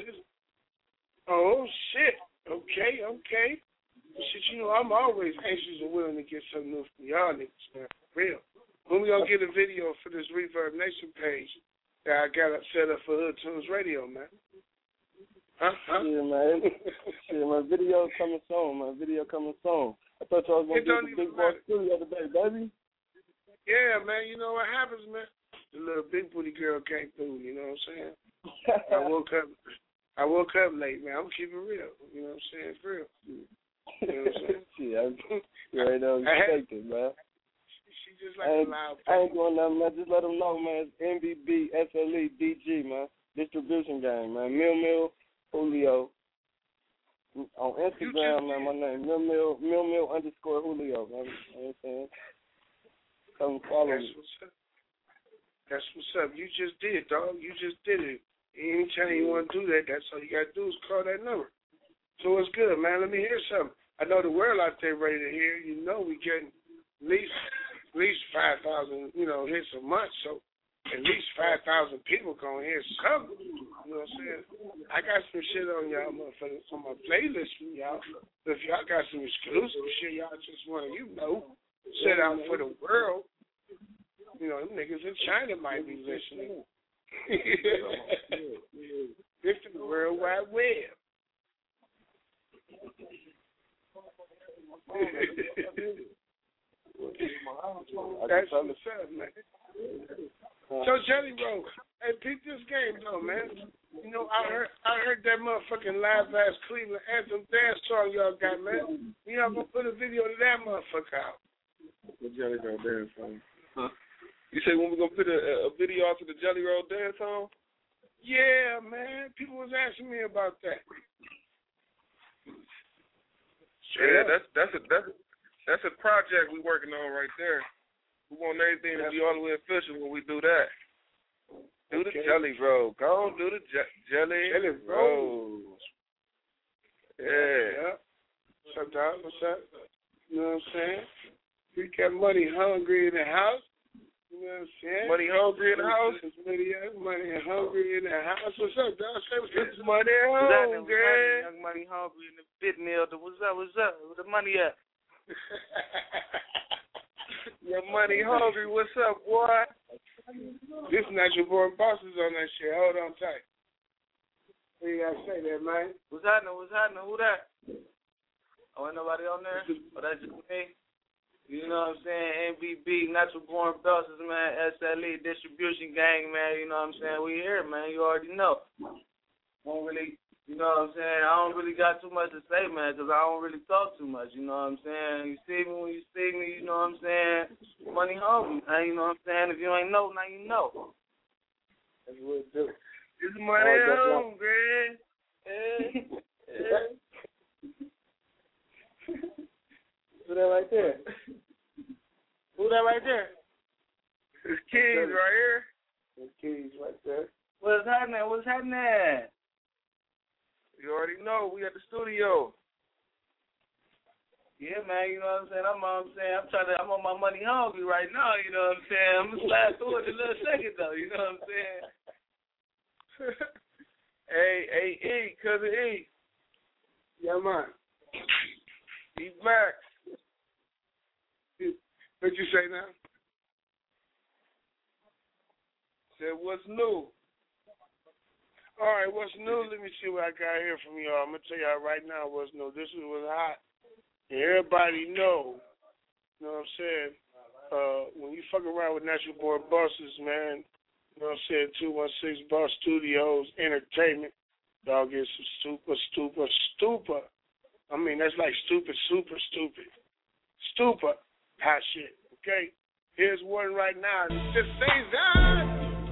Oh, shit. Okay, okay. Shit, you know, I'm always anxious and willing to get something new from y'all niggas, man. For real. When we gonna get a video for this Reverb Nation page that I got set up for Hood Tunes Radio, man? Huh? huh? Yeah, man. Shit, my video coming soon, man. Video coming soon. I thought y'all was going to get the big boss studio today, baby. Yeah, man. You know what happens, man? The little big booty girl came through, you know what I'm saying? I woke up I woke up late, man. I'm keeping it real. You know what I'm saying? For real. You know what I'm saying? Shit, I'm, you already know what you're thinking, man. She just like I ain't, a loud I ain't doing nothing, man. Just let them know, man. It's M B B S L E D G, man. Distribution gang, man. Mill Mill Julio. On Instagram, man, my name, Mill Mill, Mill Mill underscore Julio, man. You know what I'm saying? Come follow That's me. What's up. That's what's up. You just did, dog. You just did it. Anytime you want to do that, that's all you got to do is call that number. So it's good, man. Let me hear something. I know the world out there ready to hear. You know we getting at least, at least five thousand, you know, hits a month, so at least five thousand people going to hear something. You know what I'm saying? I got some shit on y'all motherfuckers on my playlist from y'all. If y'all got some exclusive shit y'all just want to, you know, set out for the world, you know, them niggas in China might be listening. This is the World Wide Web. That's what's up, man. So Jelly Roll, hey, peep this game though, man. You know, I heard I heard that motherfucking live ass Cleveland anthem dance song y'all got, man. You know, I'm gonna put a video of that motherfucker out. The Jelly Roll dance song. Huh? You say when we gonna put a, a video out to the Jelly Roll dance song? Yeah, man. People was asking me about that. Yeah, that's that's a that's a, that's a project we working on right there. We want everything to be all the way official when we do that. Do okay. the Jelly Roll. Go on, do the je- Jelly, jelly Roll. Yeah. yeah. What's up, dog? What's up? You know what I'm saying? We got money hungry in the house. You know what I'm saying? Money hungry in the house? Money, money hungry in the house. What's up, dog? Say what's up. Money hungry. Young money hungry in the fit meal. What's up? What's up? Where the money at? Your money hungry. What's up, boy? This Natural Born Bosses on that shit. Hold on tight. What you gotta say there, man? What's happening? What's happening? Who that? Oh, ain't nobody on there? Oh, that's just me? You know what I'm saying? M B B, Natural Born Bosses, man. S L E, Distribution Gang, man. You know what I'm saying? We here, man. You already know. Won't really, you know what I'm saying? I don't really got too much to say, man, because I don't really talk too much. You know what I'm saying? You see me when you see me, you know what I'm saying? Money hungry, man. You know what I'm saying? If you ain't know, now you know. That's what it do. It's money hungry. Yeah. Yeah. Who that right there? Who that right there? It's Keys right here. It's Keys right there. What's happening? What's happening? You already know. We at the studio. Yeah, man. You know what I'm saying? I'm, I'm saying I'm trying to. I'm on my money hungry right now. You know what I'm saying? I'm gonna slide through it in a little second though. You know what I'm saying? Hey, hey, E, cousin E. Yeah, man. E Max. What you say now? Said, what's new? All right, what's new? Let me see what I got here from y'all. I'm going to tell y'all right now what's new. This is what's hot. And everybody know, you know what I'm saying, uh, when you fuck around with Natural Born Bosses, man, you know what I'm saying, two one six Boss Studios Entertainment, dog is super, super, stupid. I mean, that's like stupid, super stupid. Stupid. Hot shit, okay? Here's one right now. Just say that.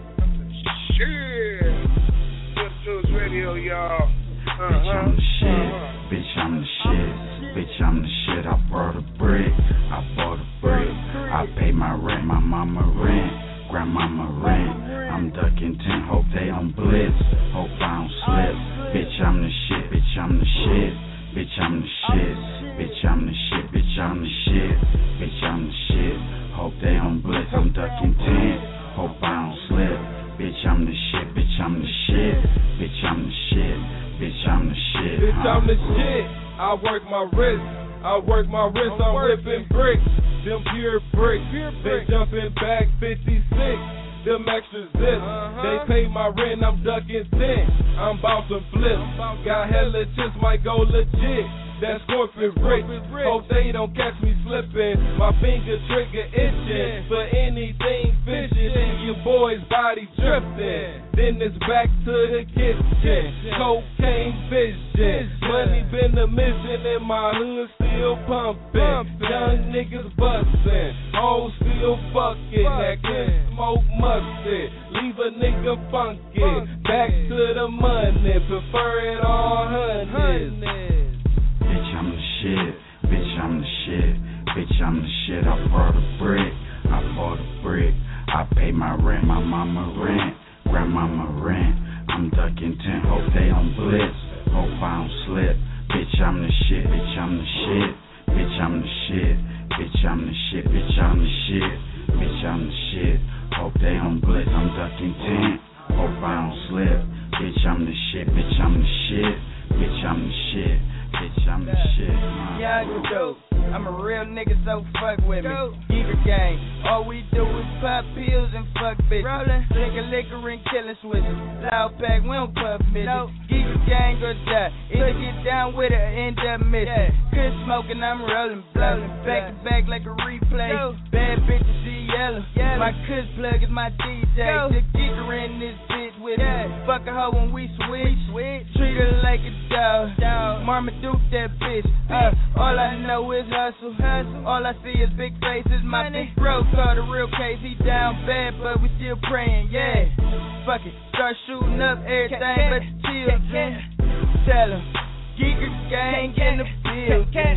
Shit. Good News Radio, y'all. Uh-huh. Bitch, I'm the shit. Uh-huh. Bitch, I'm the shit. Bitch, I'm the shit. I brought a brick. I bought a brick. I pay my rent. My mama rent. Grandmama rent. I'm ducking ten. Hope they on blitz. Hope I don't slip. Bitch, I'm the shit. Bitch, I'm the shit. Bitch, I'm the shit. Bitch, I'm the shit. Bitch, I'm the shit. Bitch, I'm the shit. Hope they on blitz. I'm ducking ten. Hope I don't slip. Bitch, I'm the shit. Bitch, I'm the shit. Bitch, I'm the shit. Bitch, I'm the shit. Bitch, huh? I'm the shit. I work my wrist. I work my wrist. I'm whipping bricks. Them pure bricks. They jumping back fifty-six. Them extra zips. They pay my rent. I'm ducking ten. I'm bouncing flips. Got hella chips. Might go legit. That Scorpion brick. Hope they don't catch me slipping. My finger trigger itching. For anything fishing. And your boy's body drifting. Then it's back to the kitchen. Cocaine vision. Money been a mission and my hood still pumping. Young niggas bustin'. Hoes still fucking. That good smoke mustard. Leave a nigga funky. Back to the money. Prefer it all hundreds. Bitch, I'm the shit. Bitch, I'm the shit. Bitch, I'm the shit. I brought a brick. I bought a brick. I pay my rent. My mama rent. Grandmama rent. I'm ducking ten. Hope they on blitz. Hope I don't slip. Bitch, I'm the shit. Bitch, I'm the shit. Bitch, I'm the shit. Bitch, I'm the shit. Bitch, I'm the shit. Bitch, I'm the shit. Hope they on blitz. I'm ducking ten. Hope I don't slip. Bitch, I'm the shit. Bitch, I'm the shit. Bitch, I'm the shit. Bitch, I'm the shit. Yeah, you dope. I'm a real nigga, so fuck with me. Giga gang. All we do is pop pills and fuck bitches. Rollin', drinking liquor and killing switches. Loud pack, we don't puff midgets. Giga gang or die. Either get down with it or end up missing. Good smoking, I'm rolling, blowing. Back to back like a replay. Bad bitches see yellow. My cuss plug is my D J. The Giga in this bitch with it. Fuck a hoe when we switch. Treat her like a dog. Marmaduke that bitch. Uh, all I know is hustle. All I see is big faces. My big bro called a real case. He down bad, but we still praying. Yeah. Fuck it. Start shooting up everything but the children. Tell him. Giga gang in the building.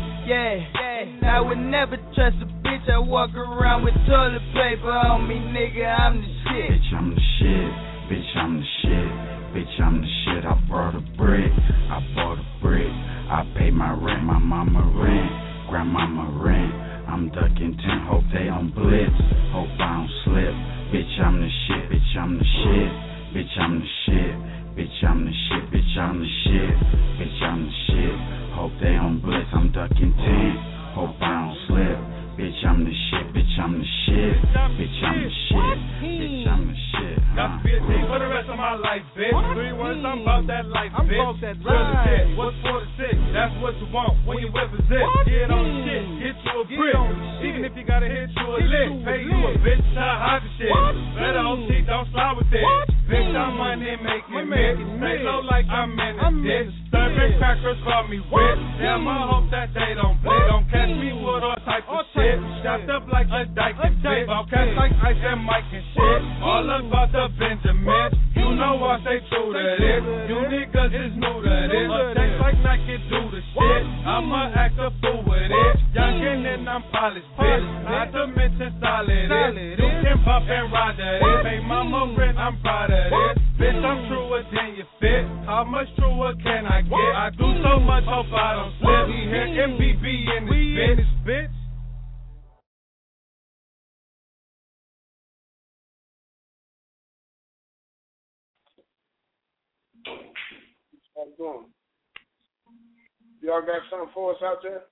Yeah. And I would never trust a bitch. I walk around with toilet paper on me, nigga. I'm the shit. Bitch, I'm the shit. Bitch, I'm the shit. Bitch, I'm the shit. I brought a brick. I bought a brick. I pay my rent. My mama rent. Grandmama rent. I'm ducking ten. Hope they on blitz. Hope I don't slip. Bitch, I'm the shit. Bitch, I'm the shit. Bitch, I'm the shit. Bitch, I'm the shit. Bitch, I'm the shit. Bitch, I'm the shit. Hope they on blitz. I'm ducking ten. Hope I don't slip. Bitch, I'm the shit. Bitch, I'm the shit. Bitch, I'm the shit. Bitch, I'm the shit. Got to be a G for the rest of my life, bitch. Three words, I'm about that life, I'm bitch. About that Real shit. What's for the six? That's what you want when you whip a zip. Get on the shit, get you a brick. Even if you gotta hit you a lick, pay you a bitch to hide the shit. Better hope she don't slide with it. Bitch, I'm money making mix. Stay low like I'm in a ditch. Serving crackers call me rich. Damn, I hope that they don't play. Don't catch me with all type of shit. Shot up like a dyke and bitch. I'll catch like Ice and Mike and shit. All about the Benjamin. You know I stay true to this. You niggas is new to this. A text like Nike do the shit. I'ma act a fool with it. Youngin' and I'm polished, bitch. Not to mention solid. You can buy off and ride that it. Make mama rent, I'm proud of it. Bitch, I'm truer than you fit. How much truer can I get? I do so much, hope I don't slip. We hear M B B in this bitch. bitch. How's it going? Y'all got something for us out there?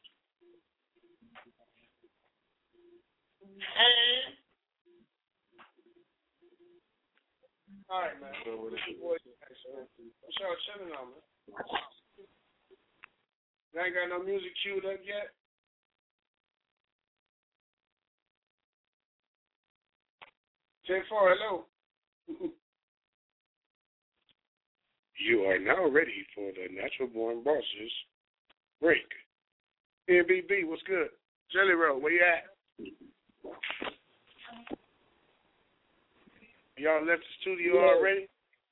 All right, man. What's y'all chilling on, man? You ain't got no music queued up yet? ten four, hello. You are now ready for the Natural Born Bosses break. N B B, what's good? Jelly Roll, where you at? Y'all left the studio yeah. already?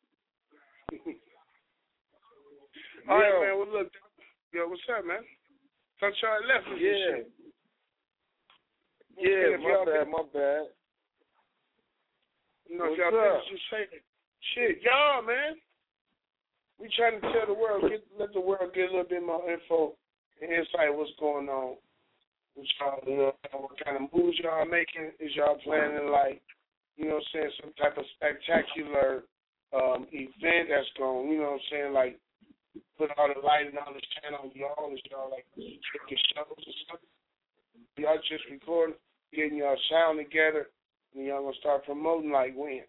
All yeah. right, man. Well, look. Yo, what's up, man? Thought y'all left us yeah. and shit. Yeah, If my y'all bad, been- my bad. You know, if What's y'all up? think just say shit, y'all, man. We trying to tell the world, get, let the world get a little bit more info and insight what's going on with y'all. You know, what kind of moves y'all making? Is y'all planning like, you know what I'm saying, some type of spectacular um, event that's going, you know what I'm saying, like put all the lighting on this channel on y'all? Is y'all like taking shows or something? Y'all just recording, getting y'all sound together, and y'all gonna start promoting like when?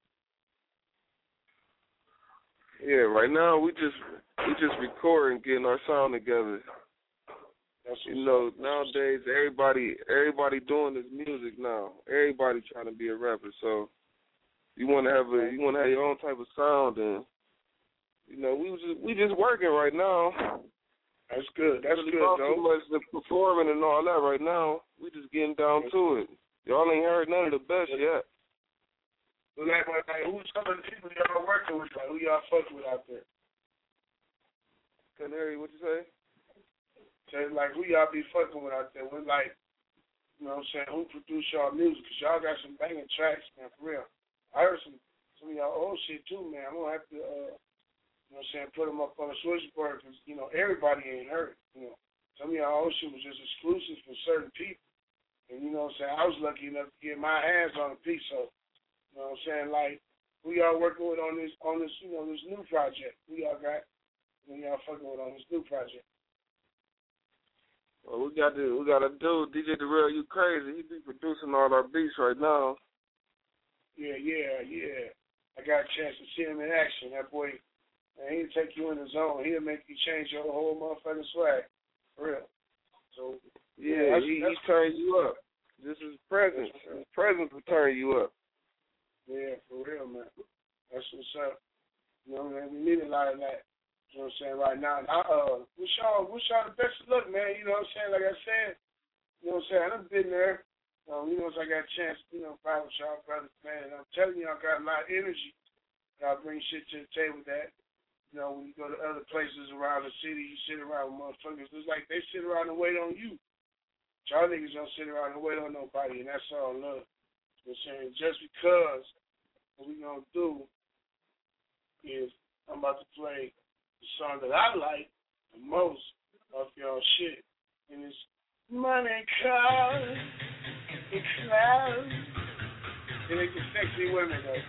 Yeah, right now we just we just recording, getting our sound together. That's you know, nowadays everybody everybody doing this music now. Everybody trying to be a rapper, so you want to have a you want to have your own type of sound, and you know we was just, we just working right now. That's good. That's really good, not though. too much the performing and all that right now. We just getting down to it. Y'all ain't heard none of the best yet. Like, like, like, who's some of the people y'all working with? Like, who y'all fucking with out there? Couldn't hear you. What you say? So, like, who y'all be fucking with out there? With, like, you know what I'm saying, who produce y'all music? Because y'all got some banging tracks, man, for real. I heard some, some of y'all old shit, too, man. I'm going to have to, uh, you know what I'm saying, put them up on the switchboard because, you know, everybody ain't heard. You know, some of y'all old shit was just exclusive for certain people. And, you know what I'm saying, I was lucky enough to get my hands on a piece, so. You know what I'm saying? Like, who y'all working with on this, on this, you know, this new project? Who y'all got? Who y'all fucking with on this new project? Well, we got to, we got to do D J Darrell. You crazy? He be producing all our beats right now. Yeah, yeah, yeah. I got a chance to see him in action. That boy, man, he'll take you in the zone. He'll make you change your whole motherfucking swag, for real. So yeah, yeah, he, that's, he's turning you up. This is presence. His presence will turn you up. Yeah, for real, man. That's what's up. You know, man, we need a lot of that. You know what I'm saying, right now. And I uh, wish y'all, wish y'all the best of luck, man. You know what I'm saying? Like I said, you know what I'm saying? I've been there. Um, you know, so I got a chance, you know, fight with y'all brothers, man. And I'm telling you, I got a lot of energy. Y'all bring shit to the table that, you know, when you go to other places around the city, you sit around with motherfuckers. It's like they sit around and wait on you. Y'all niggas don't sit around and wait on nobody, and that's all love. You know what I'm saying? Just because what we gonna do is I'm about to play the song that I like the most of y'all shit. And it's Money Cars and Clouds. And it's the sexy women though.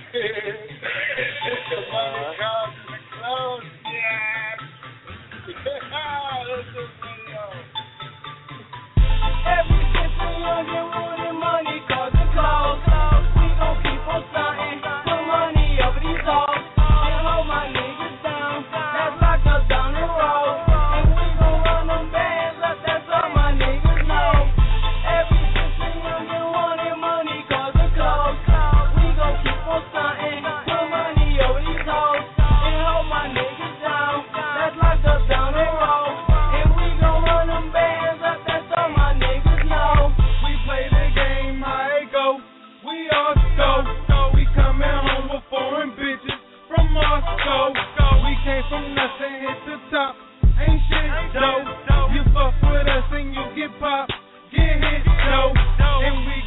Money Cars and Clouds, yeah. Let's just put it on. Every single young you wanted money, cars and clothes. We gon' keep on starting, put money over these hoes, and hold my niggas down. That's locked us down the road, and we gon' run them bands up. That's all my niggas know. Every single young you wanted money, cars and clothes. We gon' keep on starting, put money over these hoes, and hold my niggas down. That's locked us down the road, and we gon' run them bands up. That's all my niggas know. We play the game, how it go. We all go. We coming home with foreign bitches from Moscow. We came from nothing, hit the top. Ain't shit dope. You fuck with us and you get popped, get hit dope. And we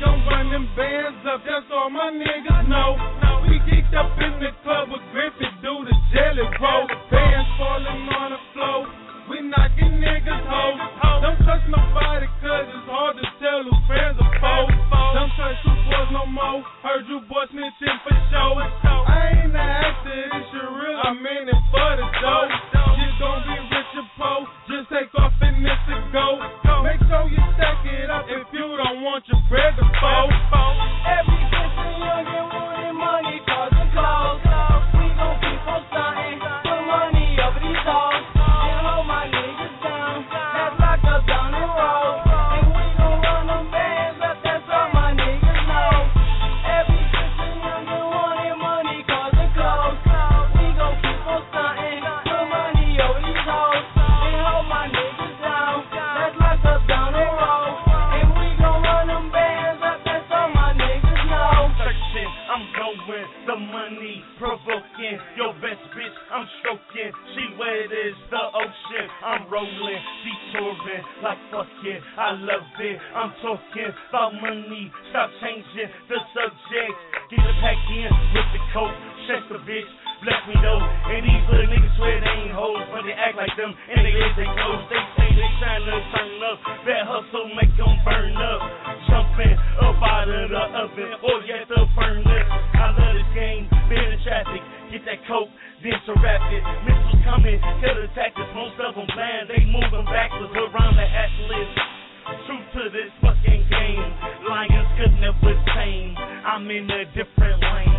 gon' run them bands up, that's all my niggas know. We geeked up in the club with Griffin, do the jelly roll. Bands falling on the floor, we knocking niggas hoes. Don't trust nobody cause it's hard to tell who friends or foes. Don't trust you boys no more, heard you boys snitching for show. I ain't the actor, this shit real, I'm in it for the dough. You gon' be rich or poor, just take off and this to go. Make sure you stack it up if you don't want your bread to fall. Every Christian youngin' wanting money, cars and clothes. We gon' keep on stuntin', put money over these hoes. And hold my niggas down, that's locked up down the road. And we gon' run them bands up, that's all my niggas know. Every Christian youngin' wanting money, cars and clothes. We gon' keep on stuntin', put money over these hoes. And hold my niggas down, that's locked up down the road. And we gon' run them bands up, that's all my niggas know. Searching, I'm going, the money provoking. Your best bitch, I'm stroking. She wet as the ocean. I'm rolling, detouring like fuck it. I love it. I'm talking about money. Stop changing the subject. Get the pack in with the coke. Check the bitch. Let me know. And these little niggas swear they ain't hoes, but they act like them and they live they clothes. They say they trying to turn up. That hustle make them burn up. Jumping up out of the oven or yet the furnace. I love this game. Been in traffic. Get that coke, then to rap it. Missiles coming, kill the tactics. Most of them blind. They moving backwards around the atlas. True to this fucking game. Lions could never tame. I'm in a different lane.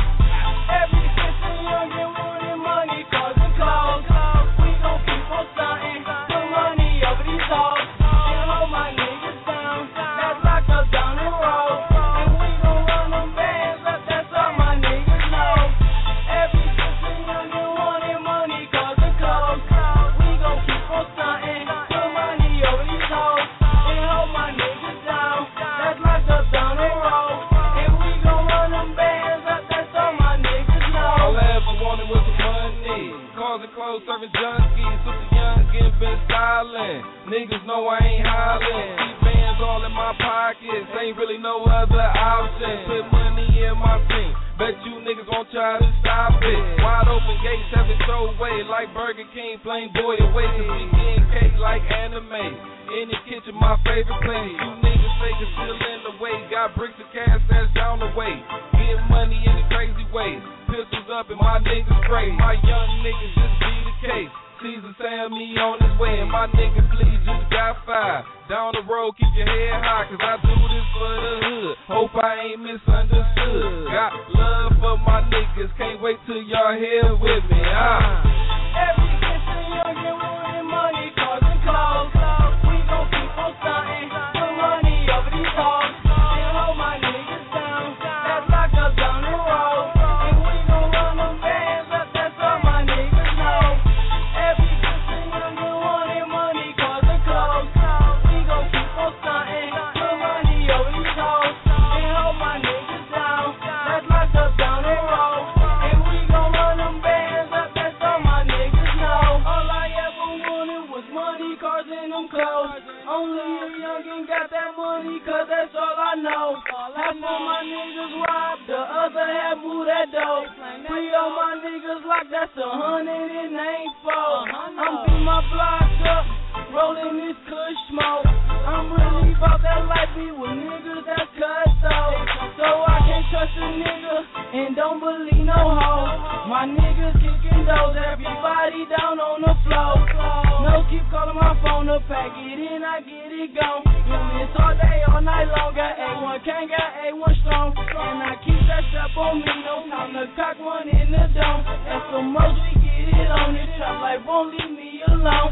Every Christian youngin' wanting money, cars and clothes. We gon' keep on stuntin', put money over these hoes. And hold my niggas down, that's locked up down the road. And we gon' run them bands up, that's all my niggas know. Every Christian youngin' wanting money, cars and clothes. We gon' keep on stuntin', put money over these hoes. And hold my niggas down, that's locked up down the road. And we gon' run them bands up, that's all my niggas know. All I ever wanted was some money. Cars and clothes serving junkies. Super young, getting been styling. Niggas know I ain't hollering. These bands all in my pockets. Ain't really no other option. Put money in my team. Bet you niggas won't try to stop it. Wide open gates have it throw away. Like Burger King, plain boy away. Cause we getting cake like anime. In the kitchen, my favorite place. You niggas fake is still in the way. Got bricks of cash that's down the way. Getting money in a crazy way. Pistols up and my niggas spray. My young niggas just be the case. Caesar Sam me on his way. And my nigga please just got fired. Down the road, keep your head high. Cause I do this for the hood. Hope I ain't misunderstood. Got love for my niggas. Can't wait till y'all here with me. Ah. Every Christian youngin' wanting money, cars and clothes. We gon' keep on stuntin', put money over these hoes. And hold my niggas down, that's locked up down the road. And we gon' run them bands up, that's all my niggas know. Every Christian youngin' wanting money, cars and clothes. We gon' keep on stuntin', put money over these hoes. And hold my niggas down, that's locked up down the road. And we gon' run them bands up, that's all my niggas know. All I ever wanted was money, cars, and them clothes. Only a youngin' got that money, cause that's all I know. Half of my niggas robbed, the other half moved that dough. Three of my niggas locked, that's a hundred and ain't four. I'm beat my block up, rolling this kush smoke. I'm really about that life, be with niggas that's cut though. So I can't trust a nigga, and don't believe no hoe. My niggas kicking doors, everybody down on the floor. No keep calling my phone to pack it in, I get it gone. Doing this all day, all night long. Got A one, can't got A one strong. And I keep that strap on me, no time to cock one in the dome. That's the most we get it on. This trap life won't leave me alone.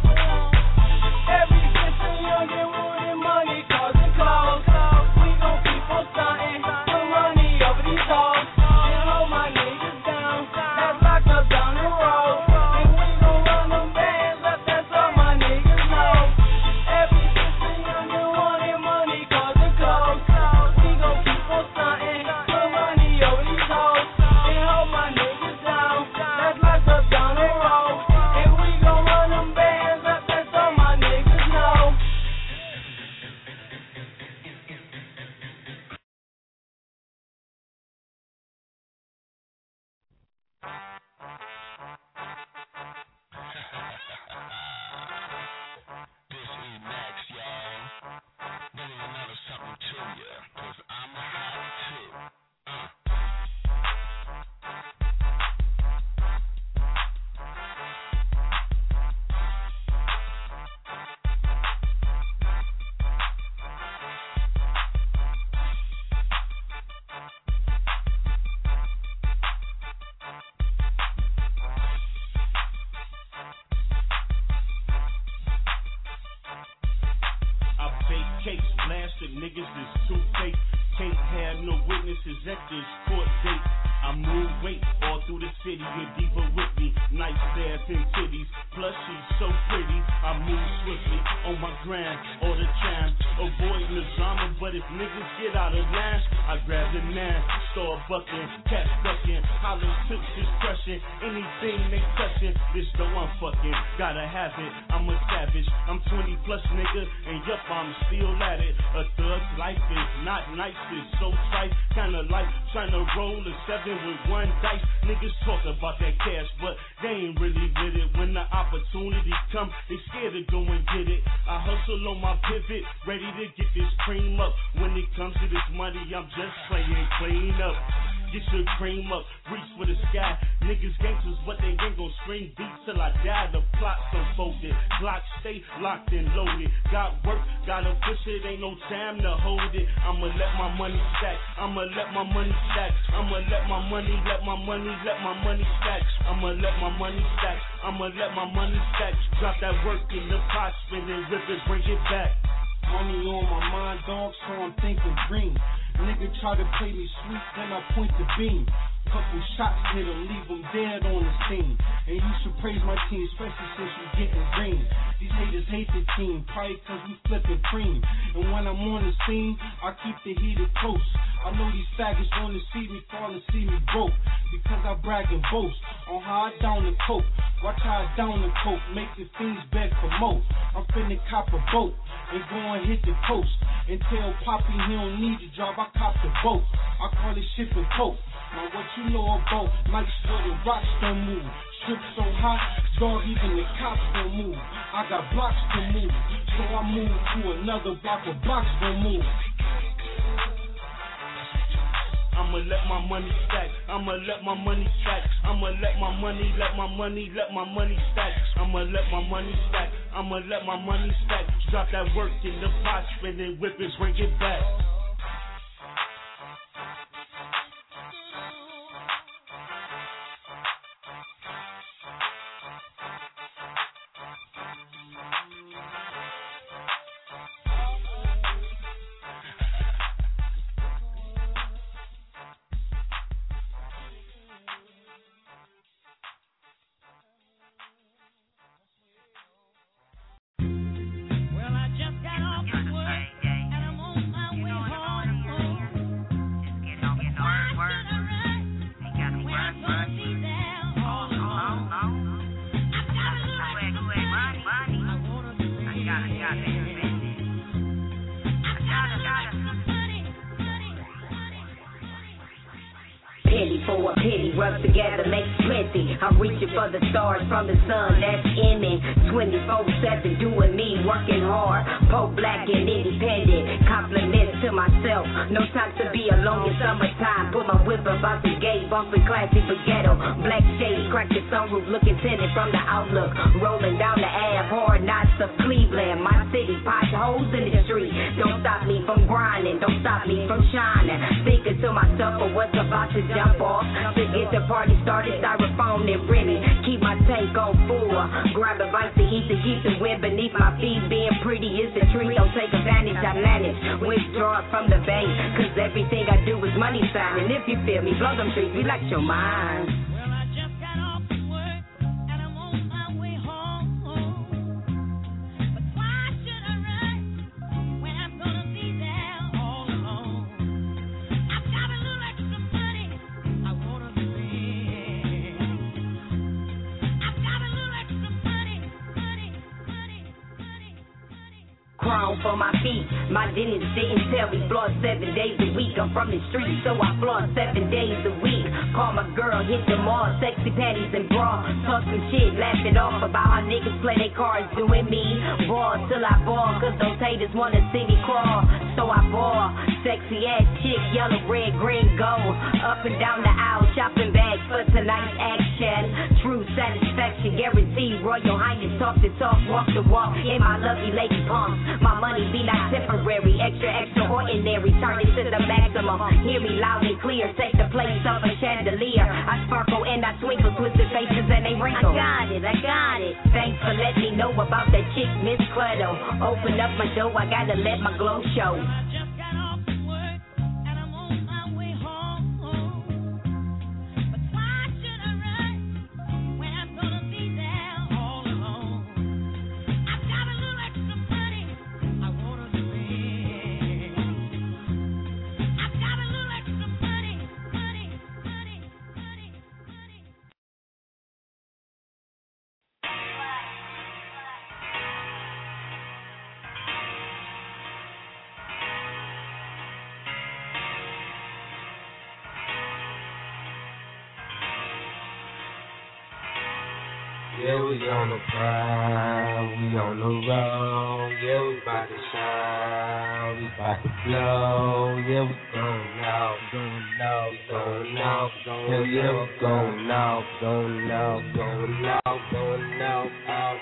Every Christian youngin' wanting money, cars and clothes. We gon' keep on stuntin', put money over these hoes. And hold my niggas down, that's locked up down the road. And we gon' run them bands up, that's all my niggas know. Every Christian youngin' wanting money, cars and clothes. We gon' keep on stuntin', put money over these hoes. And hold my niggas down, that's locked up down the road. And we gon' run them bands up, that's Niggas is too fake, can't have no witnesses at this court date. I move weight all through the city, get deeper with me. Nice ass and titties, plus she's so pretty. I move swiftly on my grind all the time, avoiding the drama. But if niggas get out of line, I grab the nine, start bucking, catch ducking, hollering tips is crushing. Anything they touching, this though I'm fucking. Gotta have it, I'm a savage. I'm twenty plus nigga, and yup, I'm still at it. A thug's life is not nice, it's so trite. Kinda like trying to roll a seven with one dice. Niggas talk about that cash, but they ain't really with it. When the opportunity come, they scared to go and get it. I hustle on my pivot, ready to get this cream up. When it comes to this money, I'm just playing clean up. Get your cream up, reach for the sky. Niggas gangsters, but they ain't gon' scream beat till I die. The plot's unfolded, Glock stay locked and loaded. Got work, gotta push it, ain't no time to hold it. I'ma let my money stack, I'ma let my money stack. I'ma let my money, let my money, let my money stack. I'ma let my money stack, I'ma let my money stack. Drop that work in the pot, spin it, rip it, bring it back. Money on my mind, dog, so I'm thinking green. Nigga try to play me sweet, then I point the beam. Couple shots hit him, leave him dead on the scene. And you should praise my team, especially since you getting green. These haters hate the team, probably cause we flipping cream. And when I'm on the scene, I keep the heater close. I know these faggots wanna see me fall and see me broke. Because I brag and boast on how I down the coke. Watch how I down the coke, make the fiends beg for more. I'm finna cop a boat and go and hit the coast. And tell Poppy he don't need to drive, I cop the boat. I call it shipping coke. Now what you know about nights where the rocks don't move. Strip so hot, dog, even the cops don't move. I got blocks to move, so I move to another block of blocks don't move. I'ma let my money stack, I'ma let my money stack. I'ma let my money, let my money, let my money stack. I'ma let my money stack, I'ma let my money stack. Drop that work in the pot, spin it, whip it, bring it back. For a pity, rub together makes plenty. I'm reaching for the stars from the sun that's in me. twenty-four seven doing me, working hard. Pope black and independent. Compliments to myself. No time to be alone in summertime. Put my whip up out the gate, bumping classy for ghetto. Black shades, crack the sunroof, looking tinted from the outlook. Rolling down the Ave, hard knots of Cleveland. My city, potholes in the street. Don't stop me from grinding, don't stop me from shining. Thinking to myself of what's about to jump off. To get the party started, styrofoam and Remy. Keep my tank on full. Grab a bite to eat to keep the wind beneath my feet. Being pretty is the treat. Don't take advantage, I manage. Withdraw from the bank. Cause everything I do is money sign. And if you feel me, blow them trees, relax your mind. Crown for my feet, my dentist didn't tell me floss seven days a week. I'm from the street, so I floss seven days a week. Call my girl, hit them all, sexy panties and bra. Talk some shit, laugh it off about how niggas play their cards doing me. Ball till I ball, cause those haters wanna see me crawl. So I ball, sexy ass chick, yellow, red, green, gold. Up and down the aisle, shopping bags for tonight's action. True satisfaction, guaranteed. Royal Highness, talk the talk, walk the walk. In my lovely lady palms, my money be not temporary, extra, extraordinary. Turn it to the maximum. Hear me loud and clear, take the place of a chandelier. I sparkle and I twinkle, twisted faces and they wrinkle. I got it, I got it. Thanks for letting me know about that chick, Miss Clutto. Open up my door, I gotta let my glow show. Yeah, we on the prowl, we on the road. Yeah, we bout to shine, we bout to blow. Yeah, we going out, going out, going out. Hell yeah, we going out, going out, going out, going out, out.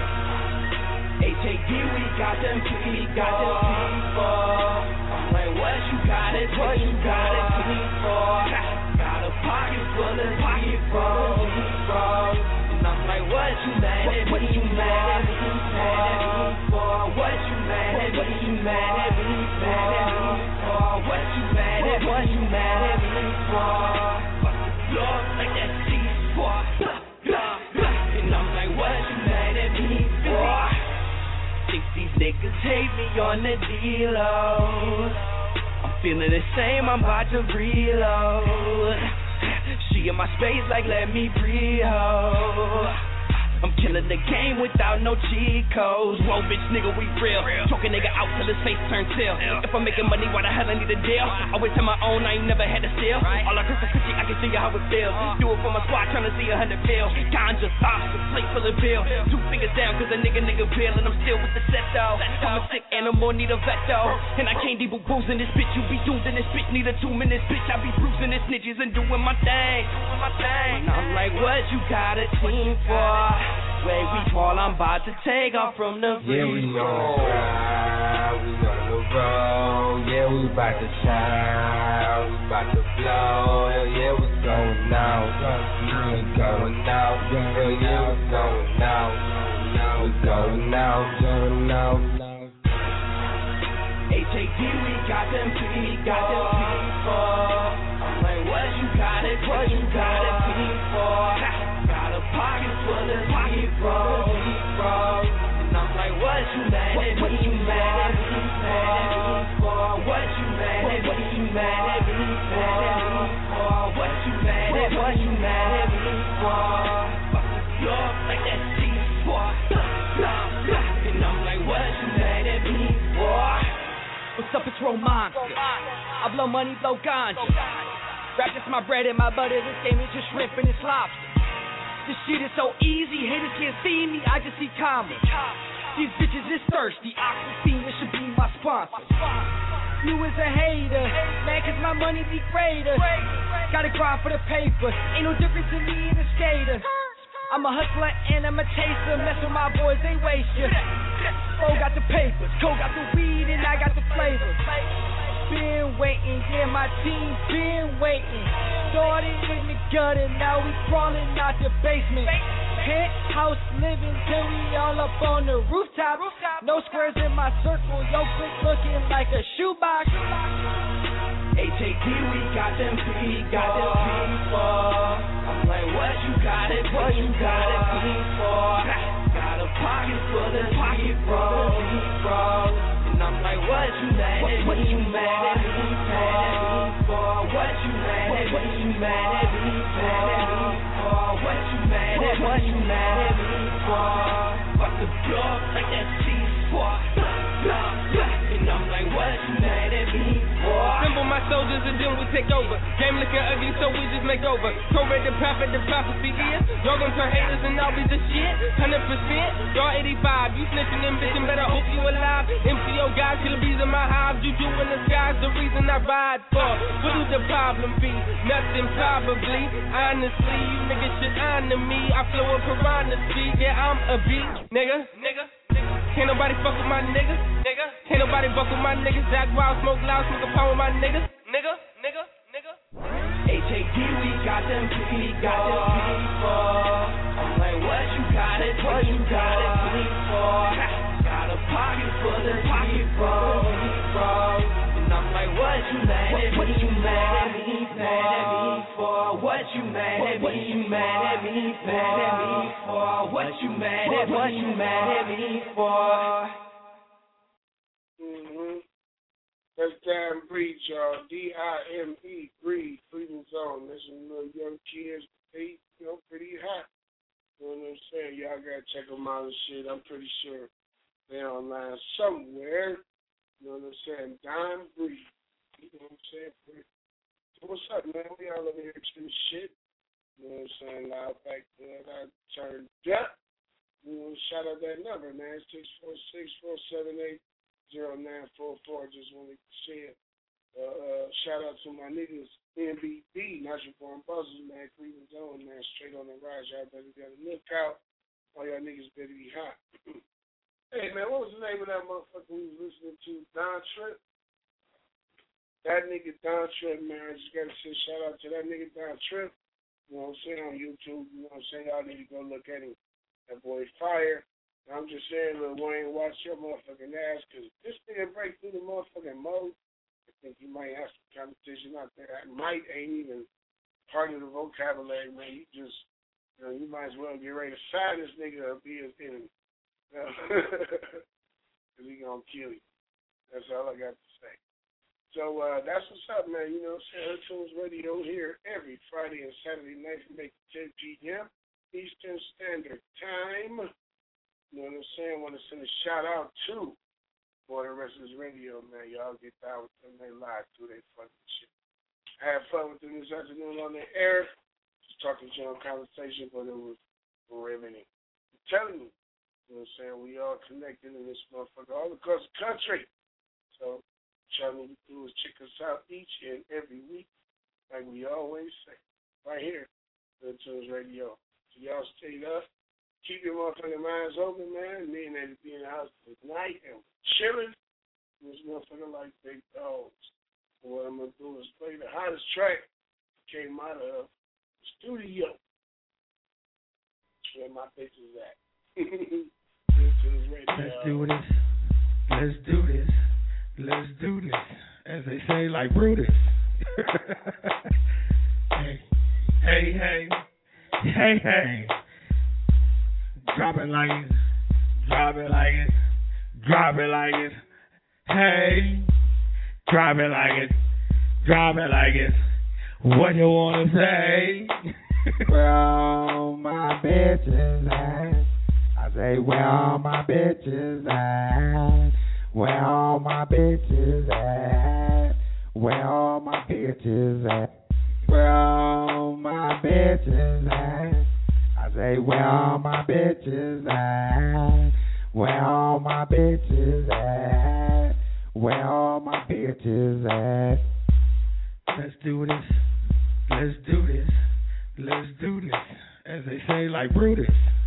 H A D, we got them people, got them people. I'm like, what you got it, what you got it, people. Got a pocket full of people, people. Like, what you mad at me, you mad at me, mad at me for? What you mad at me, you mad at me, mad at me for? What you mad at, what you mad at me for? Fuck the floor like that C four, blah, blah, blah. And I'm like, what you mad at me for? Think these niggas hate me on the D-Lo. I'm feeling the same, I'm about to reload. She in my space like let me breathe, ho. I'm killing the game without no cheat codes. Whoa, bitch, nigga, we real. Talking nigga out till his face turn tail. If I'm making money, why the hell I need a deal? Always on my own, I ain't never had to steal. All I curse is coochie, I can see how it feels. Do it for my squad, trying to see a hundred pills. Ganja thoughts, a plate full of bill. Two fingers down, cause a nigga nigga bill. And I'm still with the set though. I'm a sick animal, need a vet though. And I can't even booze in this bitch. You be doomed in this bitch, need a two minutes bitch. I be bruising the snitches and doing my thing. Doing my thing. And I'm like, what you got a team for? Way we fall, I'm about to take off from the free. Yeah, we on the ride, we on the road. Yeah, we about to shine, we about to blow. Hell yeah, we going out, we going out. Hell yeah, we going out, we going out, going out. H A D, we got them people, got them people. I'm like, what you got it, what you got it, people. Got a pocket full of people, people. And I'm like, what you mad at me, you mad at me, mad at me for? What you mad at me, you mad at me, mad at me for? What you mad at, what you mad at me for? Fuck the floor like that C four, blah, blah, blah. And I'm like, what you mad at me for? What's up, it's Romancer. I blow money, blow ganja. Rap just my bread and my butter. This game is just shrimp and it's lobster. This shit is so easy, haters can't see me, I just see commas. These bitches is thirsty, Aquafina should be my sponsor. You is a hater, man, cause my money be greater. Gotta grind for the paper, ain't no difference in me and a skater. I'm a hustler and I'm a chaser, mess with my boys, they waste ya. Flo got the papers, Cole got the weed and I got the flavor. Been waiting, yeah, my team been waiting. Started in the gutter, now we crawling out the basement. Penthouse living till we all up on the rooftop. No squares in my circle, yo, click looking like a shoebox. H A D, we got them people, got them people. I'm like, what you got it, what you got it, people. Got a pocket full of people, people. And I'm like, what you mad at me, you mad at me, mad at me for? What you mad at me, you mad at me, mad at me for? What you mad at, what you mad at me for? Fuck the floor like that C four, blah, blah, blah. And I'm like, what you mad at me for? Simple, my soldiers and then we take over. Game looking ugly, so we just make over. Correct the prophet, the prophecy is. Y'all gon' turn haters and I'll be the shit. one hundred percent, y'all eighty-five. You snitching and bitching, better hope you alive. M C O guys, killer bees in my hive. Juju in the skies, the reason I ride for. What do the problem be? Nothing probably. Honestly, you niggas should honor me. I flow a piranha speed, yeah, I'm a beat. Nigga, nigga, nigga. Can't nobody fuck with my niggas, nigga. Can't nobody fuck with my niggas. Jack wild, smoke loud, smoke a pound with my niggas, nigga, nigga, nigga. H A D, we got them we got them people. I'm like, what you got it, what you got it, please for? Got a pocket full of people, and I'm like, what you mad at me, what you mad at me, mad at me for? What you mad at me, you mad at me, mad at me for? What you mad at, what you mad at me for? Mm-hmm. That's Dime Breed, y'all. D I M E, Breed, Freedom Zone. There's some little young kids, they, you know, pretty hot. You know what I'm saying? Y'all gotta check them out and shit. I'm pretty sure they're online somewhere. You know what I'm saying? Dime Breed. You know what I'm saying? So what's up, man? We all over here doing shit. You know what I'm saying? Loud back there. I turned up. You know, shout out that number, man. six four six, four seven eight, zero nine four four. Just wanted to share. Uh, uh, shout out to my niggas, N B B, Natural Born Buzzers, man. Cleveland Zone, man. Straight on the rise. Y'all better be on the lookout. All y'all niggas better be hot. Hey, man, what was the name of that motherfucker we was listening to? Don Trip? That nigga Don Trip, man. I just got to say shout out to that nigga Don Trip. You know what I'm saying? On YouTube. You know what I'm saying? Y'all need to go look at him. That boy fire. I'm just saying, Lil Wayne, watch your motherfucking ass, because this nigga break through the motherfucking mode. I think you might have some competition out there. That might ain't even part of the vocabulary, man. You just, you know, you might as well get ready to sign this nigga or be his enemy. Because he gonna kill you. That's all I got to say. So uh, that's what's up, man. You know what I'm saying? Hood Tunes Radio here every Friday and Saturday night from eight to ten p.m. Eastern Standard Time. You know what I'm saying? I want to send a shout out to Border Wrestlers Radio, man. Y'all get down with them. They live too. They fun and shit. I had fun with them this afternoon on the air. Just talking general conversation, but it was riveting. I'm telling you, you know what I'm saying? We all connected in this motherfucker all across the country. So what y'all need to do is check us out each and every week, like we always say, right here, Hood Tunes Radio. So y'all stay up. Keep your motherfucking minds open, man. Me and Eddie be in the house tonight and chilling. This motherfucker like big dogs. So what I'm going to do is play the hottest track that came out of the studio. Where my bitch is at. Let's do this. Let's do this. Let's do this. As they say, like Brutus. Hey, hey, hey. Hey, hey. Drop it like it. Drop it like it. Drop it like it. Hey. Drop it like it. Drop it like it. What you wanna say? Where all my bitches at? I say, where all my bitches at? Where all my bitches at? Where all my bitches at? Where all my bitches at? I say, where all my bitches at? Where all my bitches at? Where all my bitches at? Let's do this. Let's do this. Let's do this. As they say, like Brutus.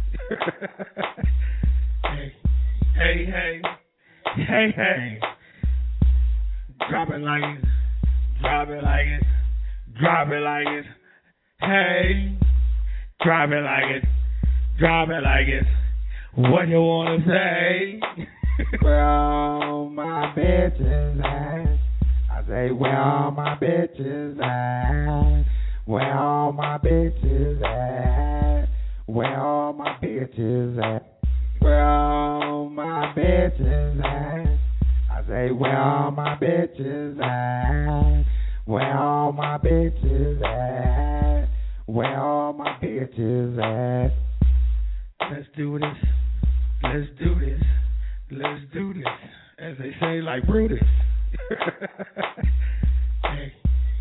Hey, hey, hey. Hey, hey. Drop it like it. Drop it like it. Drop it like it. Hey. Drop it like it. Drop it like it. What you wanna say? Where all my bitches at? I say, where all my bitches at? Where all my bitches at? Where all my bitches at? Where all my bitches at? I say, where all my bitches at? Where all my bitches at? Where all my bitches at? Let's do this. Let's do this. Let's do this. As they say, like Brutus. Hey.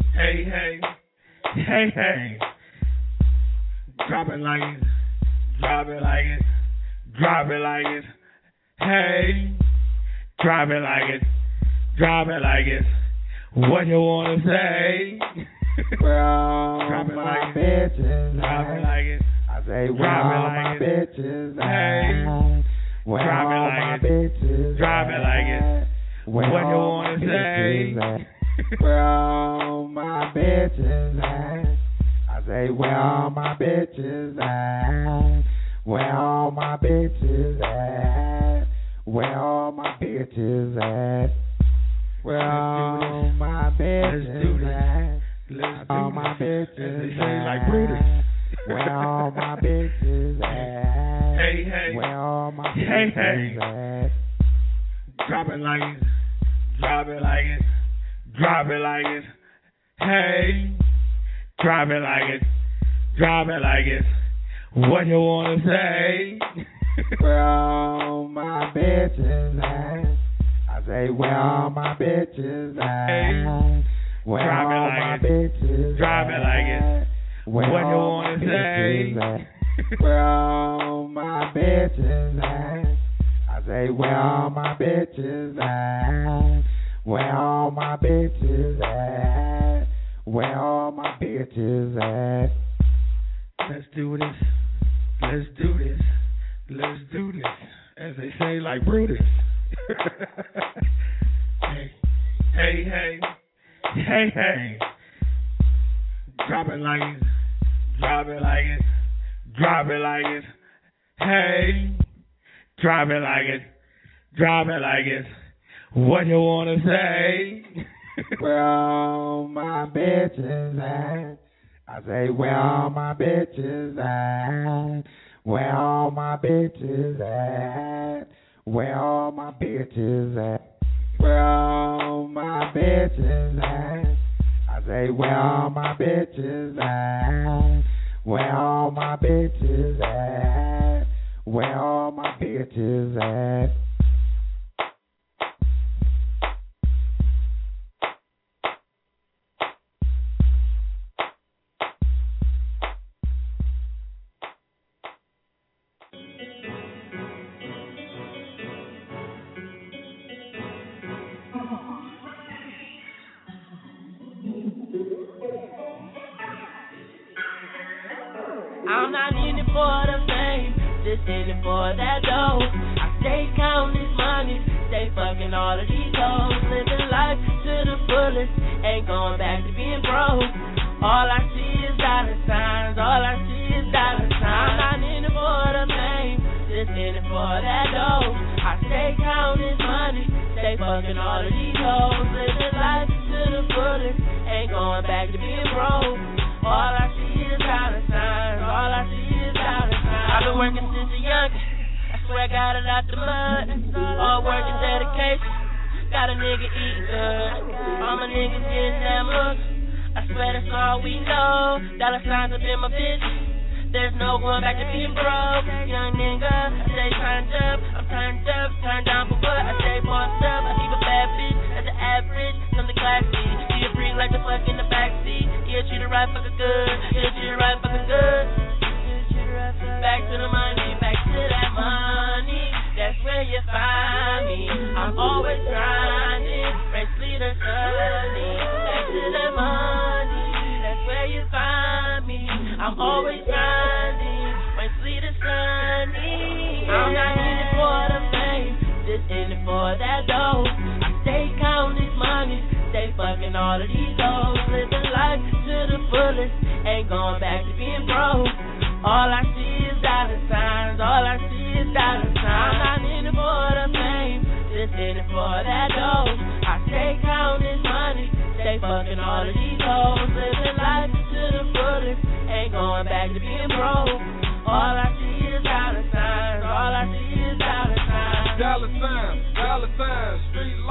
Hey, hey, hey, hey. Drop it like it, drop it like it, drop it like it. Hey, drop it like it, drop it like it. What you wanna say? Well, drop it my like bitches, it, drop it like it. I say, well, drop it my like it. bitches, Hey, well, drop it like my it, bitches, drop it like it. well, What you wanna my say? bitches, well, my bitches, I say, well, my bitches, well, my bitches, well, my bitches, well, my bitches, Let's do all my this. bitches, They say like Brutus. well, my bitches, Hey, hey, well, my hey, bitches, hey. Drop it like it, drop it like it, drop it like it. Hey, drop it like it, drop it like it. What you wanna say? well, my bitches, I say, well, my bitches, Hey, well, drop it like my it, bitches, drop it like it. well, What you wanna my say? bitches, well, my bitches, I say, well, my bitches, well, my bitches, well, my bitches. Let's do this. Let's do this. Let's do this. As they say, like Brutus. Hey, hey, hey, hey, hey. Drop it like it, drop it like it, drop it like it. Hey, drop it like it, drop it like it. What you wanna say? Well, my bitches, I say, well, my bitches, well, my bitches, well, my bitches, well, my bitches, I say, well, my bitches, well, my bitches, well, my bitches. I'm not in it for the fame, just in it for that dough. I stay counting this money, stay fucking all of these hoes. Living life to the fullest, ain't going back to being broke. All I see is dollar signs, all I see is dollar signs. I'm not in it for the fame, just in it for that dough. I stay counting this money, stay fucking all of these hoes. Living life to the fullest, ain't going back to being broke. All I see is dollar signs, all I see is dollar signs. I've been working since a youngin', I swear I got it out the mud. All work and dedication, got a nigga eating good. All my niggas getting that look, I swear that's all we know. Dollar signs have been my business, there's no going back to being broke. Young nigga, I stay turned up, I'm turned up, turned down for what? I stay bossed up, I keep a bad bitch as an average, something classy. Be a freak like the fuck in the backseat. Yeah, treat her right fucking good, yeah, treat her right fucking good. Back to the money, back to that money, that's where you find me. I'm always grinding, race leader sunny. Back to the money, that's where you find me. I'm always grinding, race leader sunny. I'm not in it for the fame, just in it for that dough. I stay counting this money, stay fucking all of these hoes. Living life to the fullest, ain't going back to being broke. All I see is dollar signs, all I see is dollar signs. I'm not in it for the fame, just in it for that dough. I stay counting this money, stay fucking all of these hoes. Living life to the fullest, ain't going back to being broke. All I see is dollar signs, all I see is dollar signs. Dollar signs, dollar signs, street life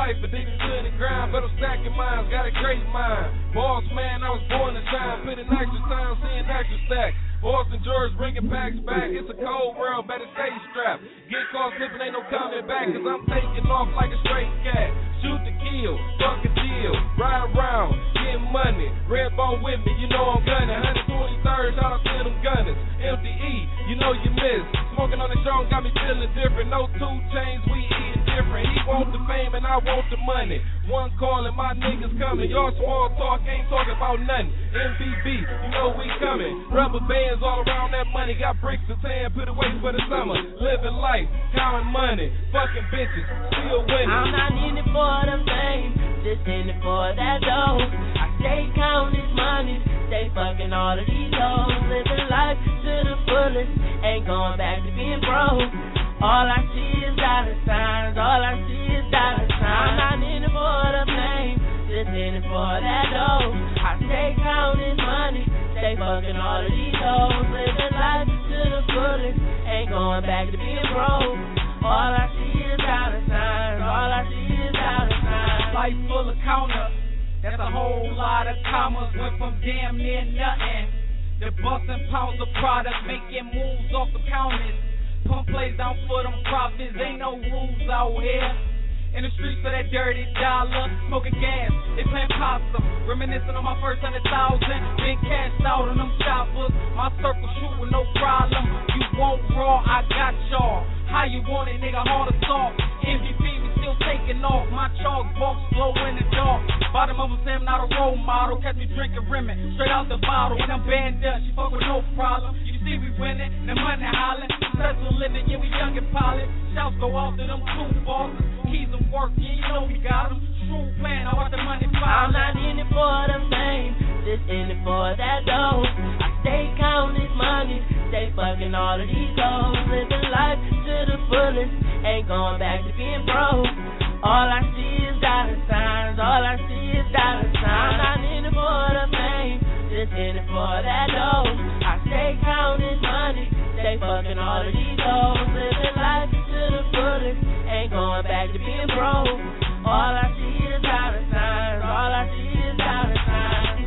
life, addicted to the grind, but I'm stacking mines, got a great mind. Boss man, I was born to shine, put in extra time, seeing extra stack. Boston George bringing packs back. It's a cold world, better stay strapped. Get caught slipping, ain't no coming back, cause I'm taking off like a straight cat. Shoot to kill, fuck a deal. Ride around, get money. Red bone with me, you know I'm gunning. one twenty-third, shout out to them gunners. M D E, you know you miss. Smoking on the show got me feeling different. No two chains, we eating different. He want the fame and I want the money. One calling, my niggas coming. Y'all small talk, ain't talking about nothing. M B B, you know we coming. Rubber bands all around that money. Got bricks to tan, put away for the summer. Living life, counting money. Fucking bitches, still winning. I'm not in it for the fame, just in it for that dough. I stay counting money, stay fucking all of these hoes. Living life to the fullest, ain't going back to being broke. All I see is dollar signs, all I see is dollar signs. I'm not in it for the fame, just in it for that dough. I stay counting money, stay fucking all of these hoes. Living life to the fullest, ain't going back to being broke. All I see is dollar signs, all I see is dollar signs. Life full of counters, that's a whole lot of commas. Went from damn near nothing to busting pounds of product, making moves off the counters. Pump plays down for them profits, ain't no rules out here. In the streets for that dirty dollar, smoking gas, they playing possum. Reminiscing on my first hundred thousand, been cashed out on them choppers. My circle shoot with no problem. You want raw, I got y'all. How you want it, nigga, hard assault. M V P, we still taking off. My chalk box blow in the dark. Bottom of a Sam, not a role model. Catch me drinking Remy, straight out the bottle. When I'm banned up, she fuck with no problem. You see we winning, the money hollering. Successful living, yeah, we young and pilot. Shouts go out to them two bosses. Keys and work, yeah, you know we got them. True plan, I want the money file. I'm not in it for the fame, just in it for that dough. I stay counting money, stay fucking all of these hoes. Living life to the fullest, ain't going back to being broke. All I see is dollar signs, all I see is dollar signs. I'm not in it for the fame, just in it for that dough. I stay counting money, stay fucking all of these hoes. Living life to the fullest, ain't going back to being broke. All I see is dollar signs, all I see is dollar signs.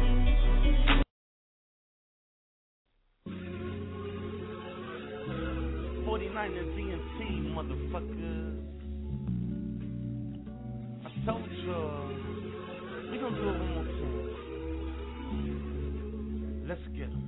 forty-nine and D M T, motherfuckers. I told y'all, we gonna do it one more time. Let's get it.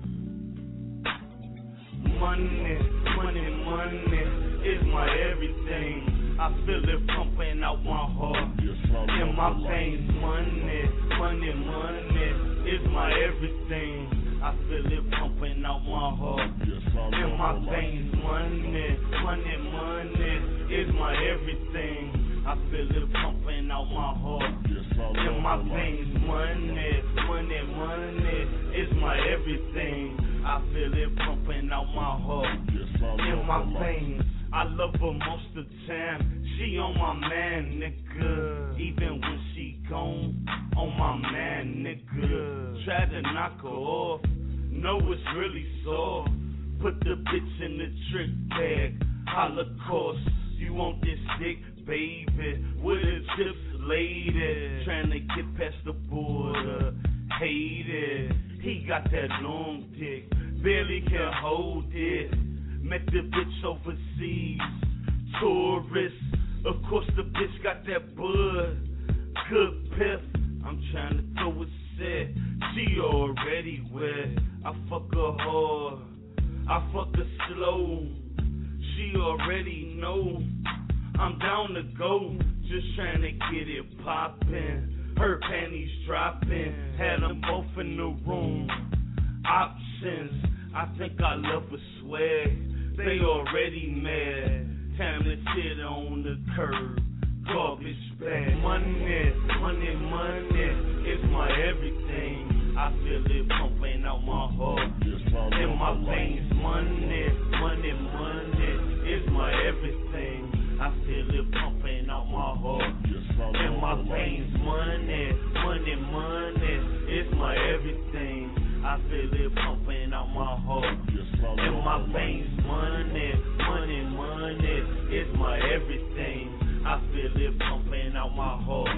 Money, money, money is my everything. I feel it pumping out my heart in my veins. Money, money, money is my everything. I feel it pumping out my heart in my veins. Money, money, money is my everything. I feel it pumping out my heart in my veins. Money, money, money is my everything. I feel it pumping out my heart in my veins. I love her most of the time. She on my man, nigga. Even when she gone, on my man, nigga. Try to knock her off. No, it's really sore. Put the bitch in the trick bag. Holocaust. You want this dick, baby? With the chips, lady. Trying to get past the border. Hate it. He got that long dick. Barely can hold it. Met the bitch overseas, tourist. Of course the bitch got that bud, good piff. I'm trying to throw a set. She already wet. I fuck her hard, I fuck her slow. She already know I'm down to go. Just trying to get it poppin'. Her panties dropping. Had them both in the room. Options. I think I love her swag. They already mad. Time to sit on the curb. Garbage bag. Money, money, money is my everything. I feel it pumping out my heart in my veins. Money, money, money is my everything. I feel it pumping out my heart in my veins. Money, money, money is my everything. I feel it pumping out my heart in my veins. Money, money, money is my everything. I feel it pumping out my heart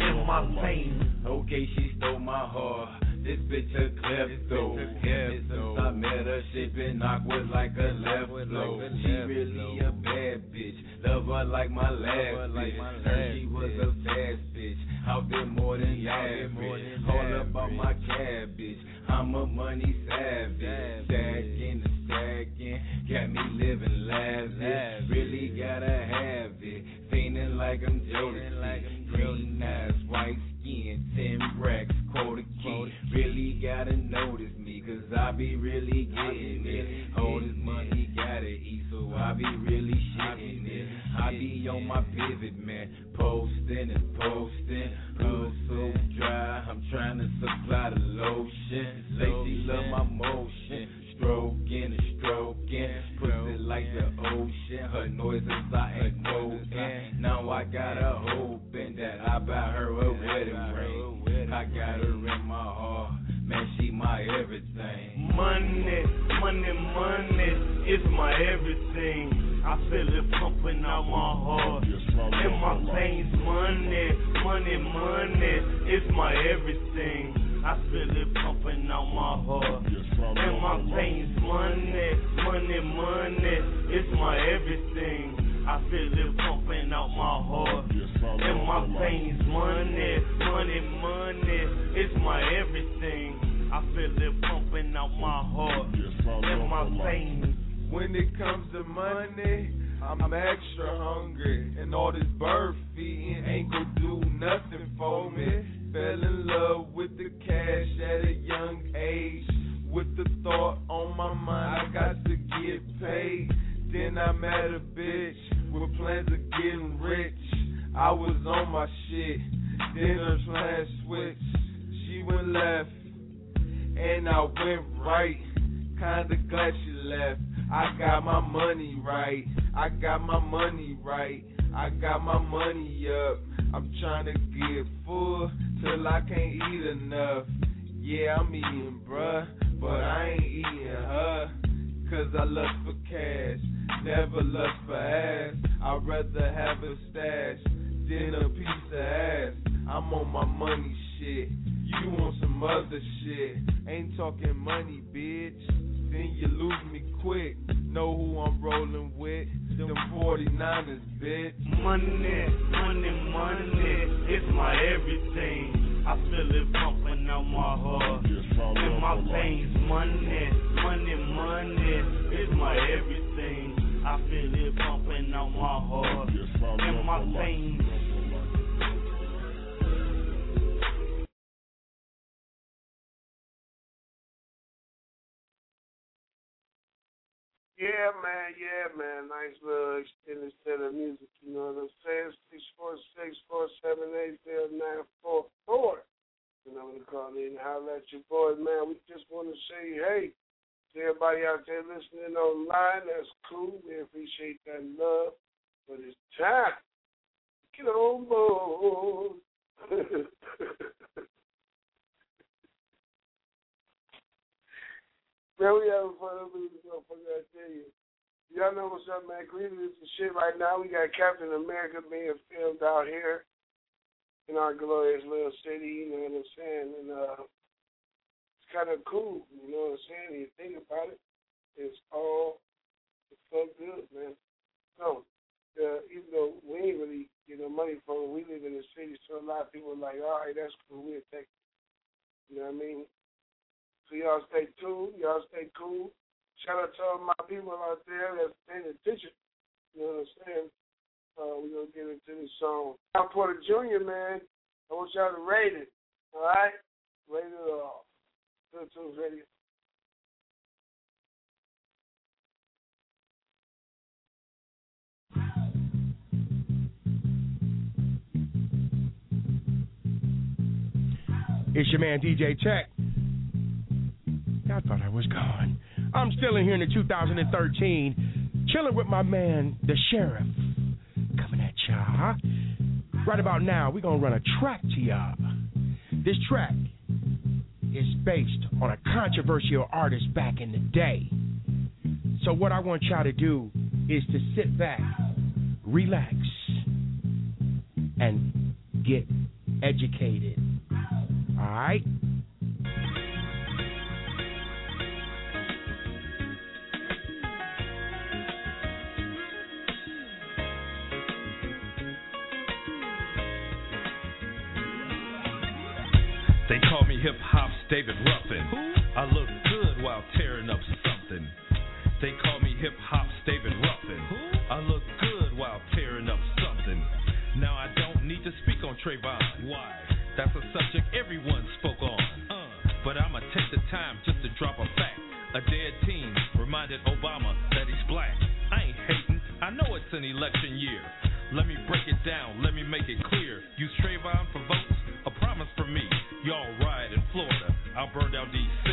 in my pain. Okay, she stole my heart. This bitch a klepto. Ever since I met her, she been awkward like a left flow. She really a bad bitch. Love her like my last bitch. Heard she was a fast bitch. Out there more than average. All about my cabbage. I'm a money savage. Stacking and stacking. Got me living lavish. Really gotta have it. Feeling like I'm Jodeci. Green eyes, white skin, ten racks, quarter key. Really gotta notice me, cause I be really getting it. All this money gotta eat, so I be really shitting it. I be on my pivot, man, posting and posting. Hood so dry, I'm trying to supply the lotion. Say she love my motion, stroking and stroking. Pussy like the ocean, her noises I ain't quoting. Now I got her hoping that I buy her a wedding ring. I got her in my heart, man, she my everything. Money, money, money, it's my everything. I feel it pumping out my heart. In my veins, money, money, money, it's my everything. I feel it pumping out my heart. In my veins, money, money, money, it's my everything. I feel it pumping out my heart. In my veins, money, money, money, it's my everything. I feel it pumping out my heart. In my veins. When it comes to money, I'm extra hungry. And all this bird feeding ain't gon' do nothing for me. Fell in love with the cash at a young age. With the thought on my mind, I got to get paid. Then I met a bitch with plans of getting rich. I was on my shit, then her plan switched. She went left, and I went right. Kinda glad she left. I got my money right. I got my money right. I got my money up. I'm trying to get full till I can't eat enough. Yeah, I'm eating, bruh, but I ain't eating her. Cause I lust for cash, never lust for ass. I'd rather have a stash than a piece of ass. I'm on my money shit. You want some other shit. Ain't talking money, bitch. Then you lose me quick. Know who I'm rolling with? Them forty-niners, bitch. Money, money, money, it's my everything. I feel it pumping out my heart. In my veins, money, money, money, it's my everything. I feel it pumping out my heart. In my veins. Yeah, man, yeah, man. Nice little extended set of music, you know what I'm saying? six four six, four seven eight, zero nine four four. You know, I'm going to call in and holler at your boys, man. We just want to say, hey, to everybody out there listening online, that's cool. We appreciate that love. But it's time. Get on board. Man, we having fun up in this motherfucker, I tell you. Y'all know what's up, man. Cleveland is the shit right now. We got Captain America being filmed out here in our glorious little city, you know what I'm saying? And uh, it's kind of cool, you know what I'm saying? You think about it, it's all it's so good, man. So, uh, even though we ain't really get no money from it, we live in the city, so a lot of people are like, all right, that's cool, we'll take it. You know what I mean? So y'all stay tuned. Y'all stay cool. Shout out to all my people out there that's paying attention. You know what I'm saying? Uh, we're going to get into this song. Now, Porter Junior, man, I want y'all to rate it. All right? Rate it all. Good Tunes Radio. It's your man, D J Tech. I thought I was gone. I'm still in here in the two thousand thirteen, chilling with my man, the Sheriff. Coming at y'all. Right about now, we're going to run a track to y'all. This track is based on a controversial artist back in the day. So what I want y'all to do is to sit back, relax, and get educated. All right? They call me hip hop's David Ruffin. I look good while tearing up something. They call me hip hop's David Ruffin. I look good while tearing up something. Now I don't need to speak on Trayvon. Why? That's a subject everyone spoke on. Uh, but I'ma take the time just to drop a fact. A dead teen reminded Obama that he's black. I ain't hating. I know it's an election year. Let me break it down. Let me make it clear. Use Trayvon for votes. A promise from me. Y'all riot in Florida. I'll burn down D C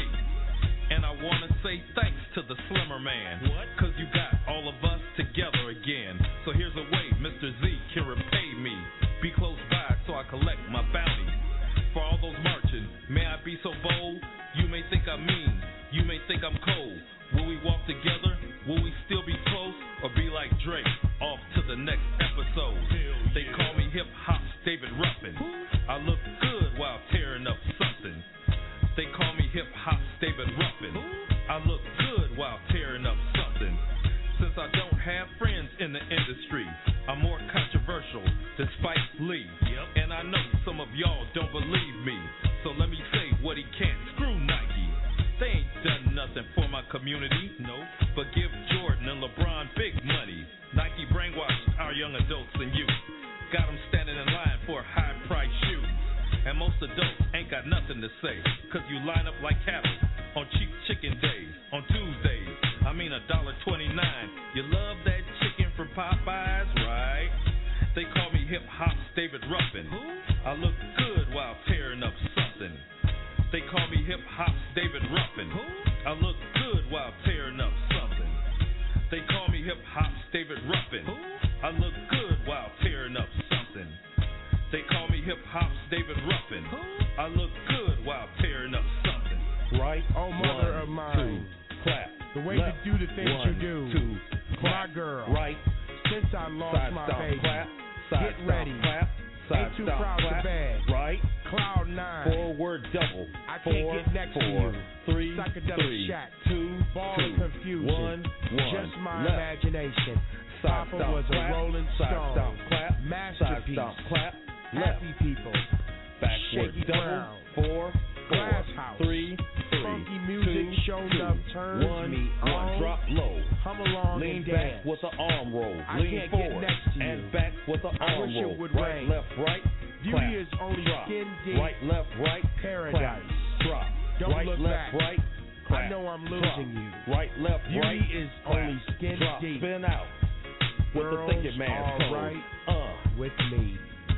And I wanna say thanks to the Slimmer Man. What? Cause you got all of us together again. So here's a way Mister Z can repay me. Be close by so I collect my bounty. For all those marching, may I be so bold? You may think I'm mean, you may think I'm cold. Will we walk together? Will we still be close? Or be like Drake, off to the next episode? They call me hip hop's David Ruffin. I look good while tearing up something. They call me hip hop's David Ruffin. I look good while tearing up something. Since I don't have friends in the industry, I'm more controversial than Spike Lee. Yep. And I know some of y'all don't believe me. So let me say what he can't. Screw Nike. They ain't done nothing for my community, no. But give Jordan and LeBron big money. Nike brainwashed our young adults and youth. Got them standing in line for high-priced shoes. And most adults ain't got nothing to say, cause you line up like cattle on cheap chicken days. On Tuesdays, I mean a dollar twenty-nine. You love that chicken from Popeyes, right? They call me hip hop's David Ruffin. I look good while tearing up something. They call me hip hop's David Ruffin. I look good while tearing up something. They call me hip hop's David Ruffin. I look good while tearing up something. They call me hip hop's David Ruffin. I look good while tearing up something. Right? Oh, mother One, of mine. Two, clap. The way Left. you do the things One, you do. Two, clap. My girl. Right. Since I lost Side my stomp, baby. clap. Side Get stomp, ready. clap. Side Ain't too stomp, proud clap. to bag. Right. Cloud nine. Forward double. I Four, can't get next four, to you. Three, Psychedelic three, shack. two, Ball two, of confusion. one, one. Just my Left. imagination. Side Papa stomp, was a clap. rolling Side stone. stomp, clap. Masterpiece. Side stomp, clap. Happy Left. people. Backward Shaky double. ground. Four, Glass four, house. three, three, Funky music two, shown two, up turns one, me one. on. Drop low. Hum along Lean and back dance. with an arm roll. I Lean can't forward get next to you. and back with an I arm wish it roll. would Right, rain. left, right. Beauty Clap. is only Drop. skin deep. Right, left, right. Paradise. Clap. Drop. Don't right, look left, back. right. I Clap. know I'm Drop. losing you. Right, left, Beauty right. is Clap. only skin Drop. deep. Spin out with Girls the thinking man's are pose. right Uh. with me.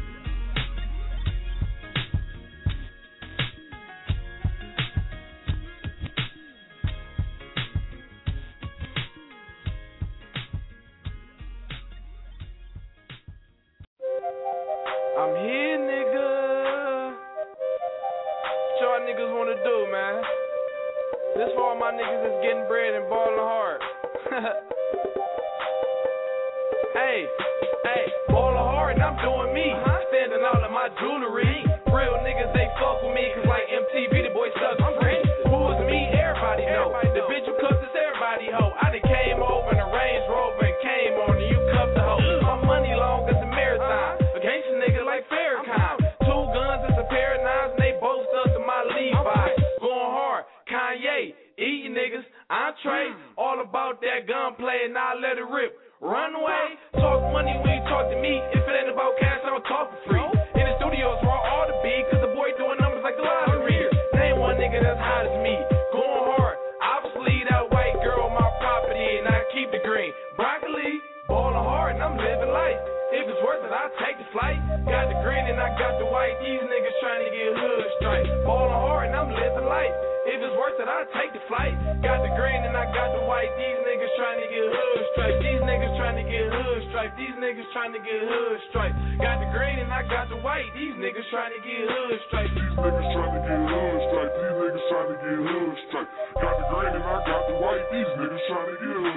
I'm here, nigga. What y'all niggas wanna do, man? This for all my niggas that's getting bread and ballin' hard. Hey, hey, ballin' hard and I'm doing me. Standing all in my jewelry. Real niggas, they fuck with me, cause like M T V, the boy sucks free. Who is me? Everybody know. The bitch who cuffed is everybody hoe. I done came over in a Range Rover and came on and you cuffed the hoe. My money long as a marathon. Against a nigga like Farrakhan. Two guns, it's a pair of nines, and they both stuck to my Levi's. Going hard, Kanye, eating niggas, entree. All about that gunplay and I let it rip. Runway, talk money when you talk to me. If it ain't about cash, I don't talk for free. In the studios where I ought to be, cause the boy doing numbers like the lottery. Name one nigga that's hot as me. Going hard, obviously that white girl my property, and I keep the green. Broccoli, ballin' hard, and I'm living life. If it's worth it, I'll take the flight. Got the green and I got the white. These niggas trying to get hood straight. Ballin' hard and I'm living life. If it's worth it, I'll take the flight. Got the green and I got the white. These niggas trying to get hood straight. These niggas trying to get hood straight. These niggas trying to get hood straight. Got the green and I got the white. These niggas trying to get hood straight. These niggas trying to get hood straight. These niggas trying to get hood straight. Got the green and I got the white. These niggas trying to get hood straight. Hey,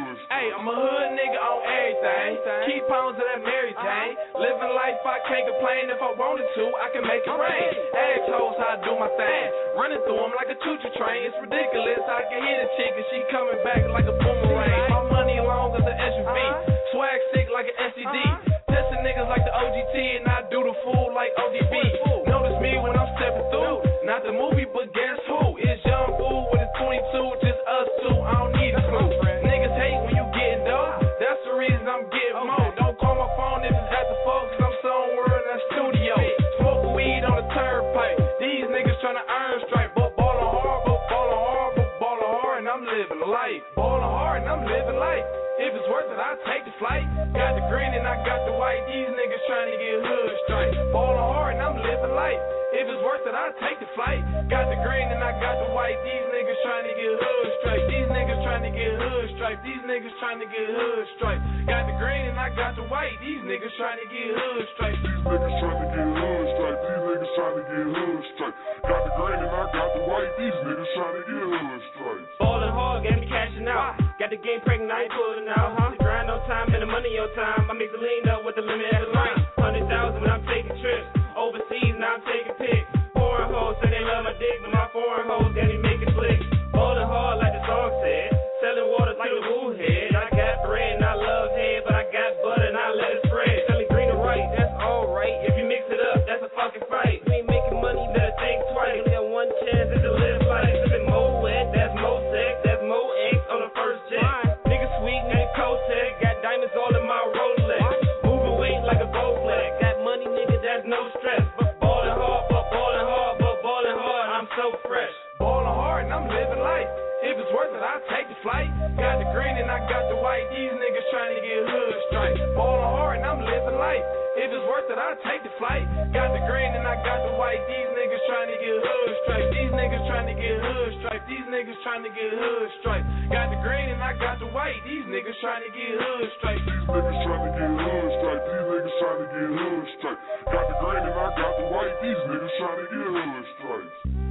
Hey, I'm a hood nigga on everything. Keep pounds of that Mary Jane. Living life, I can't complain. If I wanted to, I can make it rain. Assholes, how I do my thing. Running through them like a choo-choo train. It's ridiculous. I can hear the chick and she coming back like a boomerang. My money long as an S U V. Swag sick like an S C D. Testing niggas like the O G T and I do the fool like O D B. Notice me when I'm stepping through. Not the movie, but guess who? It's Young Fool with his twenty-two. Just us two. I don't need a clue. Niggas hate when you getting dope. That's the reason I'm getting more. Don't call my phone if it's at the phone, cause I'm somewhere in that studio. Smoking weed on the turnpike. These niggas tryna earn straight. But ballin' hard, but ballin' hard, but ballin' hard, and I'm living life. Ballin' hard, and I'm living life. If it's worth it, I take the flight. Got the green and I got the white. These niggas trying to get hood straight. Ballin' hard and I'm living life. If it's worth it, I take the flight. Got the green and I got the white. These niggas trying to get hood straight. These niggas trying to get hood straight. These niggas trying to get hood straight. Got the green and I got the white. These niggas trying to get hood straight. These niggas trying to get hood straight. These niggas trying to get hood straight. Got the green and I got the white. These niggas trying to get hood straight. Ballin' hard, game be cashing out. Got the game pregnant, I ain't pulling out, huh? The grind on time and the money on time. I mix the lean up with the limit at the line. Hundred thousand when I'm taking trips. Overseas, now I'm taking pics. Foreign hoes say they love my dick, but my foreign hoes, they ain't making flicks. Ballin' hard like the song said. Selling water like the woo head. I got bread and I love head, but I got butter and I let it spread. Selling green and right, that's alright. If you mix it up, that's a fucking fight. You ain't making money, better think twice. You got one chance to live life. If it's more wet, that's more sex, that's more X on the first jet. Nigga sweet, nigga Kotek, got diamonds all in my Rolex. Moving weight like a Bowflex. Got money, nigga, that's no stress. But ballin' hard, but ballin' hard, but ballin' hard, I'm so fresh. Ballin' hard and I'm living life. If it's worth it, I take the flight. Got the green and I got the white. These niggas trying to get hood straight. Ballin' hard and I'm living life. If it's worth it, I take the flight. Got the green and I got the white. These niggas trying to get hood straight. These niggas trying to get hood straight. These niggas trying to get hood straight. Got the green and I got the white. These niggas trying to get hood straight. These niggas trying to get hood straight. These niggas trying to get hood straight. Got the green and I got the white. These niggas trying to get hood straight.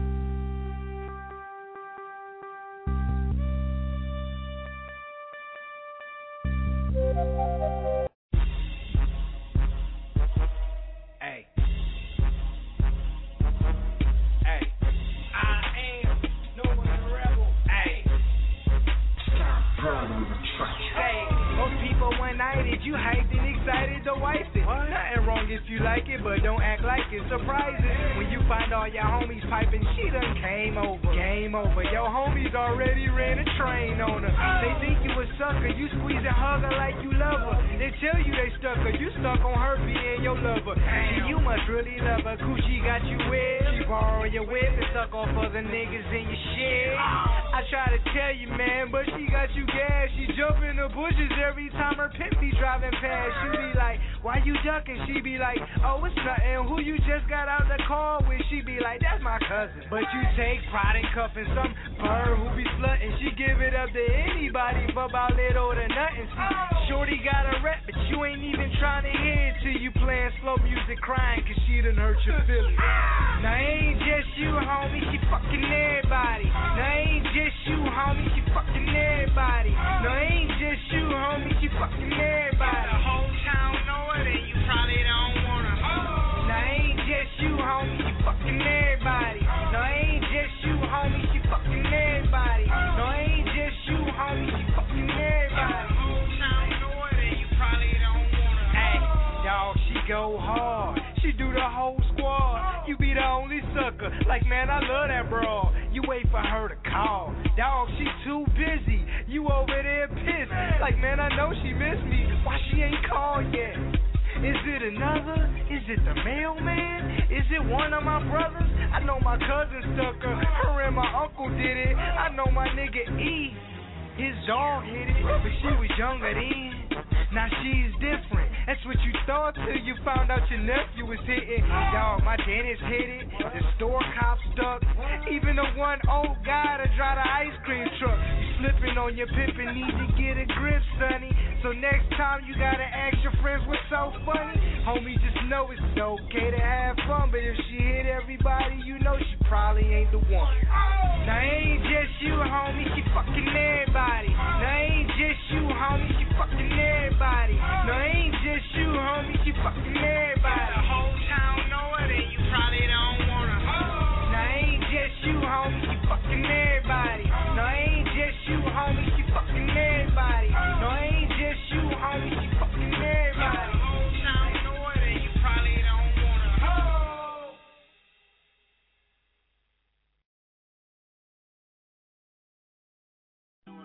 Hey. Hey. I am no one a rebel. Hey. Hey. Most people one nighted, you hyped and excited to wife it. Nothing wrong if you like it, but don't act like it's surprising. When you find all your homies piping, she done came over. Game over. Your homies already ran a train on her. They think you a sucker, you squeeze and hug her like you love her. They tell you they stuck her, you stuck on her being your lover. See, you must really love her. Coochie got you wet. She borrow your whip and suck off other niggas in your shit. I try to tell you, man, but she got you gas. She jump in the bushes every time her pimp be driving past. She be like, why you ducking? She be like, oh, it's nothing. Who you just got out the car with? She be like, that's my cousin. But you take pride in cuffing some bird who be slutting. She give it up to anybody for about little to nothing. See, shorty got a rep, but you ain't even trying to hear it till you playing slow music crying cause she done hurt your feelings. Now ain't just you, homie, she fucking everybody. Now ain't just you, homie, she fucking everybody. Now ain't just you, homie, she fucking everybody. The whole town know it and you probably don't wanna. Now ain't just you, homie, she fucking everybody. Now ain't just you, homie, she fucking everybody. Now ain't just you, homie, she fucking everybody. The whole town know it and you probably don't wanna. Hey, dog, she go hard. She do the whole squad. You be the only sucker. Like, man, I love that broad. You wait for her to call. Dog, she too busy. You over there pissed. Like, man, I know she missed me. Why she ain't called yet? Is it another? Is it the mailman? Is it one of my brothers? I know my cousin stuck her. Her and my uncle did it. I know my nigga E. His dog hit it, but she was younger then. Now she's different. That's what you thought till you found out your nephew was hitting. Dog, my dentist hit it. The store cop stuck. Even the one old guy to drive the ice cream truck. You slipping on your pimpin', need to get a grip, sonny. So next time you gotta ask your friends what's so funny. Homie, just know it's okay to have fun, but if she hit everybody, you know she probably ain't the one. Now ain't just you, homie, she fucking everybody. Now ain't just you, homie,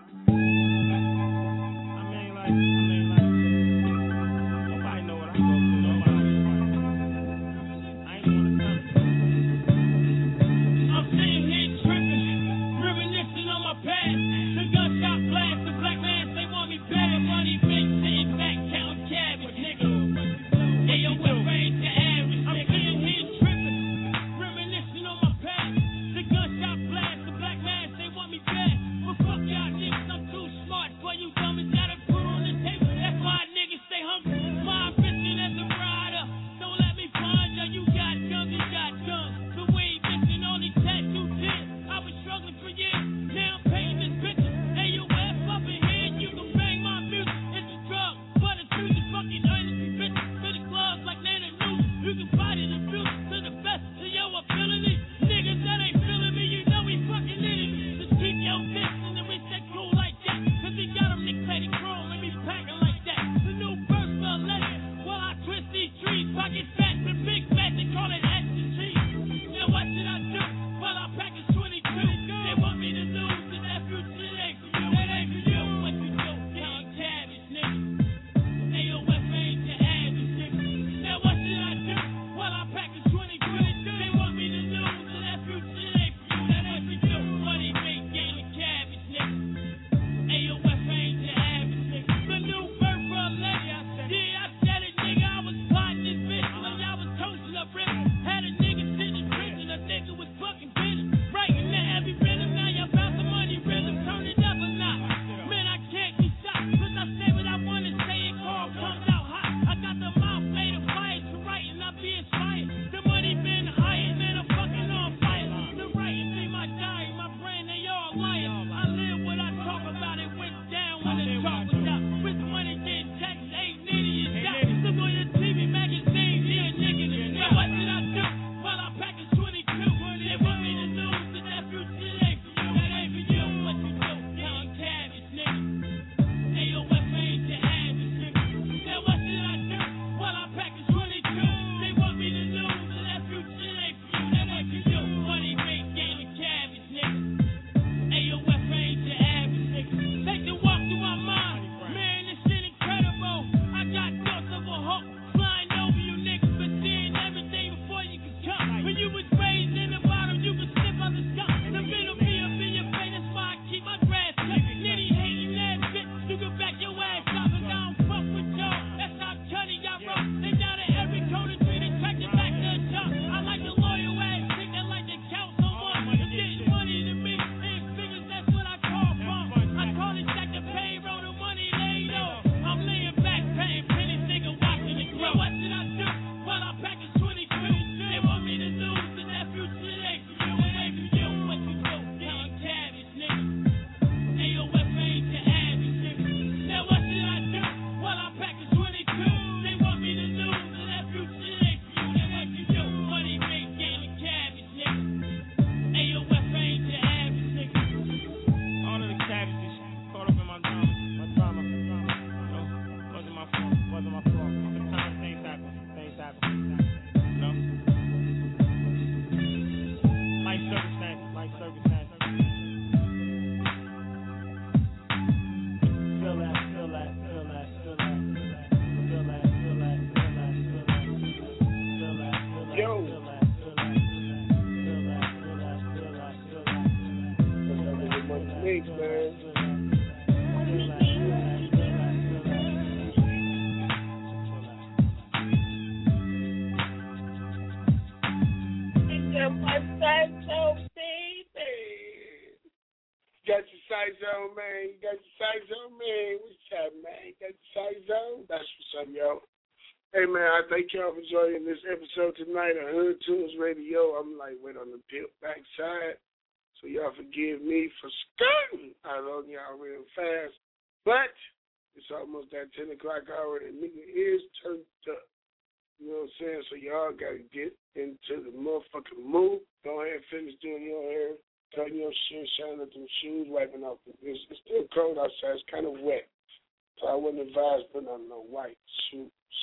got your size on, man. You got your size on, man. What's up, man? You got your size on? That's what's up, yo. Hey, man, I thank y'all for joining this episode tonight of Hood Tunes Radio. I'm like, wait on the pimp backside. So y'all forgive me for skirting out on y'all real fast. But it's almost that ten o'clock hour and nigga is turned up. You know what I'm saying? So y'all got to get into the motherfucking mood. Go ahead and finish doing your hair, cutting your shit, shining up them shoes, wiping off the it's, it's still cold outside. It's kind of wet. So I wouldn't advise putting on no white suits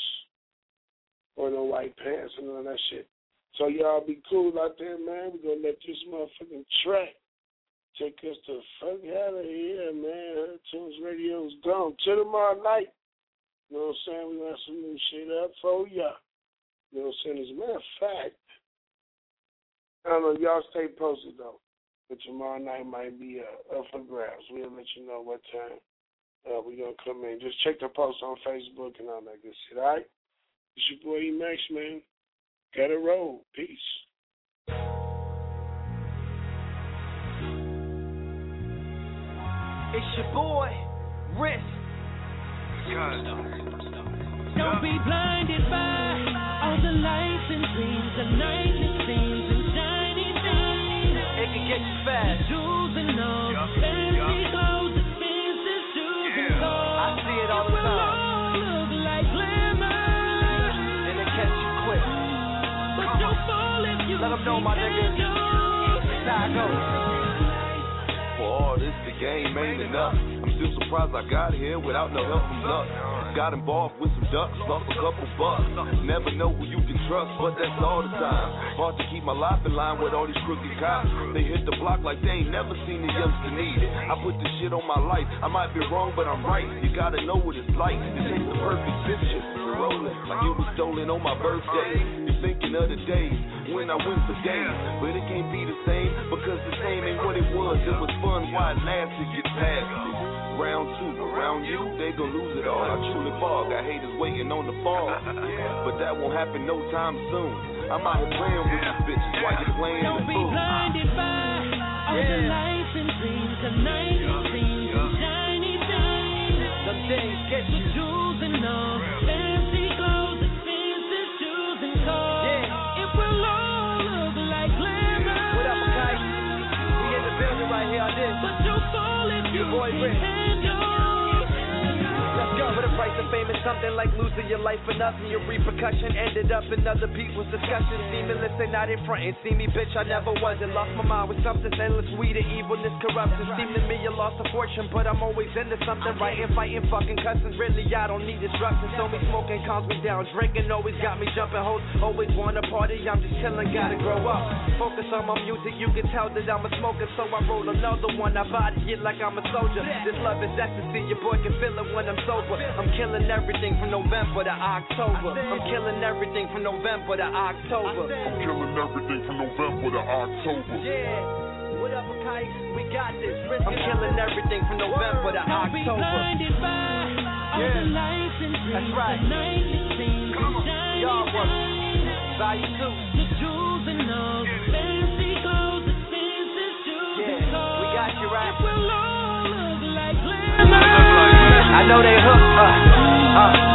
or no white pants and all that shit. So y'all be cool out there, man. We're going to let this motherfucking track take us the fuck out of here, man. until tomorrow night, you know what I'm saying? We're going to have some new shit up for ya. You know what I'm saying? As a matter of fact, I don't know, y'all stay posted though. But tomorrow night might be uh, up for grabs. We'll let you know what time uh, we're going to come in. Just check the post on Facebook and all that good shit, all right? It's your boy E-Max, man. Gotta roll. Peace. It's your boy, Risk. Don't be blinded by all the lights and dreams, the night it seems and shiny things. It can get you fast. Jewels and all the fancy clothes, expensive shoes and cars. I see it all the time. All look like glamour. And it catch you quick. But don't fall if you let them know, my nigga. Now I go. For all this, the game ain't enough. I'm still surprised I got here without no help from luck. Got involved with some ducks, lost a couple bucks. Never know who you can trust, but that's all the time. Hard to keep my life in line with all these crooked cops. They hit the block like they ain't never seen a youngster need it. I put this shit on my life. I might be wrong, but I'm right. You gotta know what it's like. It takes the perfect picture. Rolling like it was stolen on my birthday. You're thinking of the days when I went for days, but it can't be the same because the same ain't what it was. It was fun while it lasted, get past it. Round two, around you, they gon' lose it all. I truly fall, got haters waiting on the fall, but that won't happen no time soon. I'm out here playing with these bitches while you're playing the fool. Don't be blinded by all the lights and dreams, the night it seems and shiny things. Some things get you. The jewels and all, fancy clothes, expensive shoes and cars. Yeah. It will all look like glamour. What up, guys? We in the building right here on this. But you'll fall if you can't handle. Let's go. For the price of fame is something like losing your life for nothing. Your repercussion ended up in other people's discussions. Seamless and not in front and see me, bitch, I never was. And lost my mind with something endless, weed and evilness, corruption. Seemed to me you lost a fortune, but I'm always into something. Writing, fighting, fucking cussing. Really, I don't need instructions. So me smoking calms me down. Drinking always got me jumping hoes. Always wanna party, I'm just chilling, gotta grow up. Focus on my music, you can tell that I'm a smoker. So I roll another one, I body it like I'm a soldier. This love is ecstasy, your boy can feel it when I'm sober. I'm killing everything from November to October. I'm killing everything from November to October. I'm killing everything from November to October. Yeah. What up, Akai? We got this. I'm killing everything from November to October. Don't be blinded by all yeah. the lights and dreams. That's right. The night it seems and shiny Y'all work. Value two. The jewels and all the fancy clothes, expensive shoes yeah. and cars. We got you right. It will all look like glamour. I know they hook, uh, uh.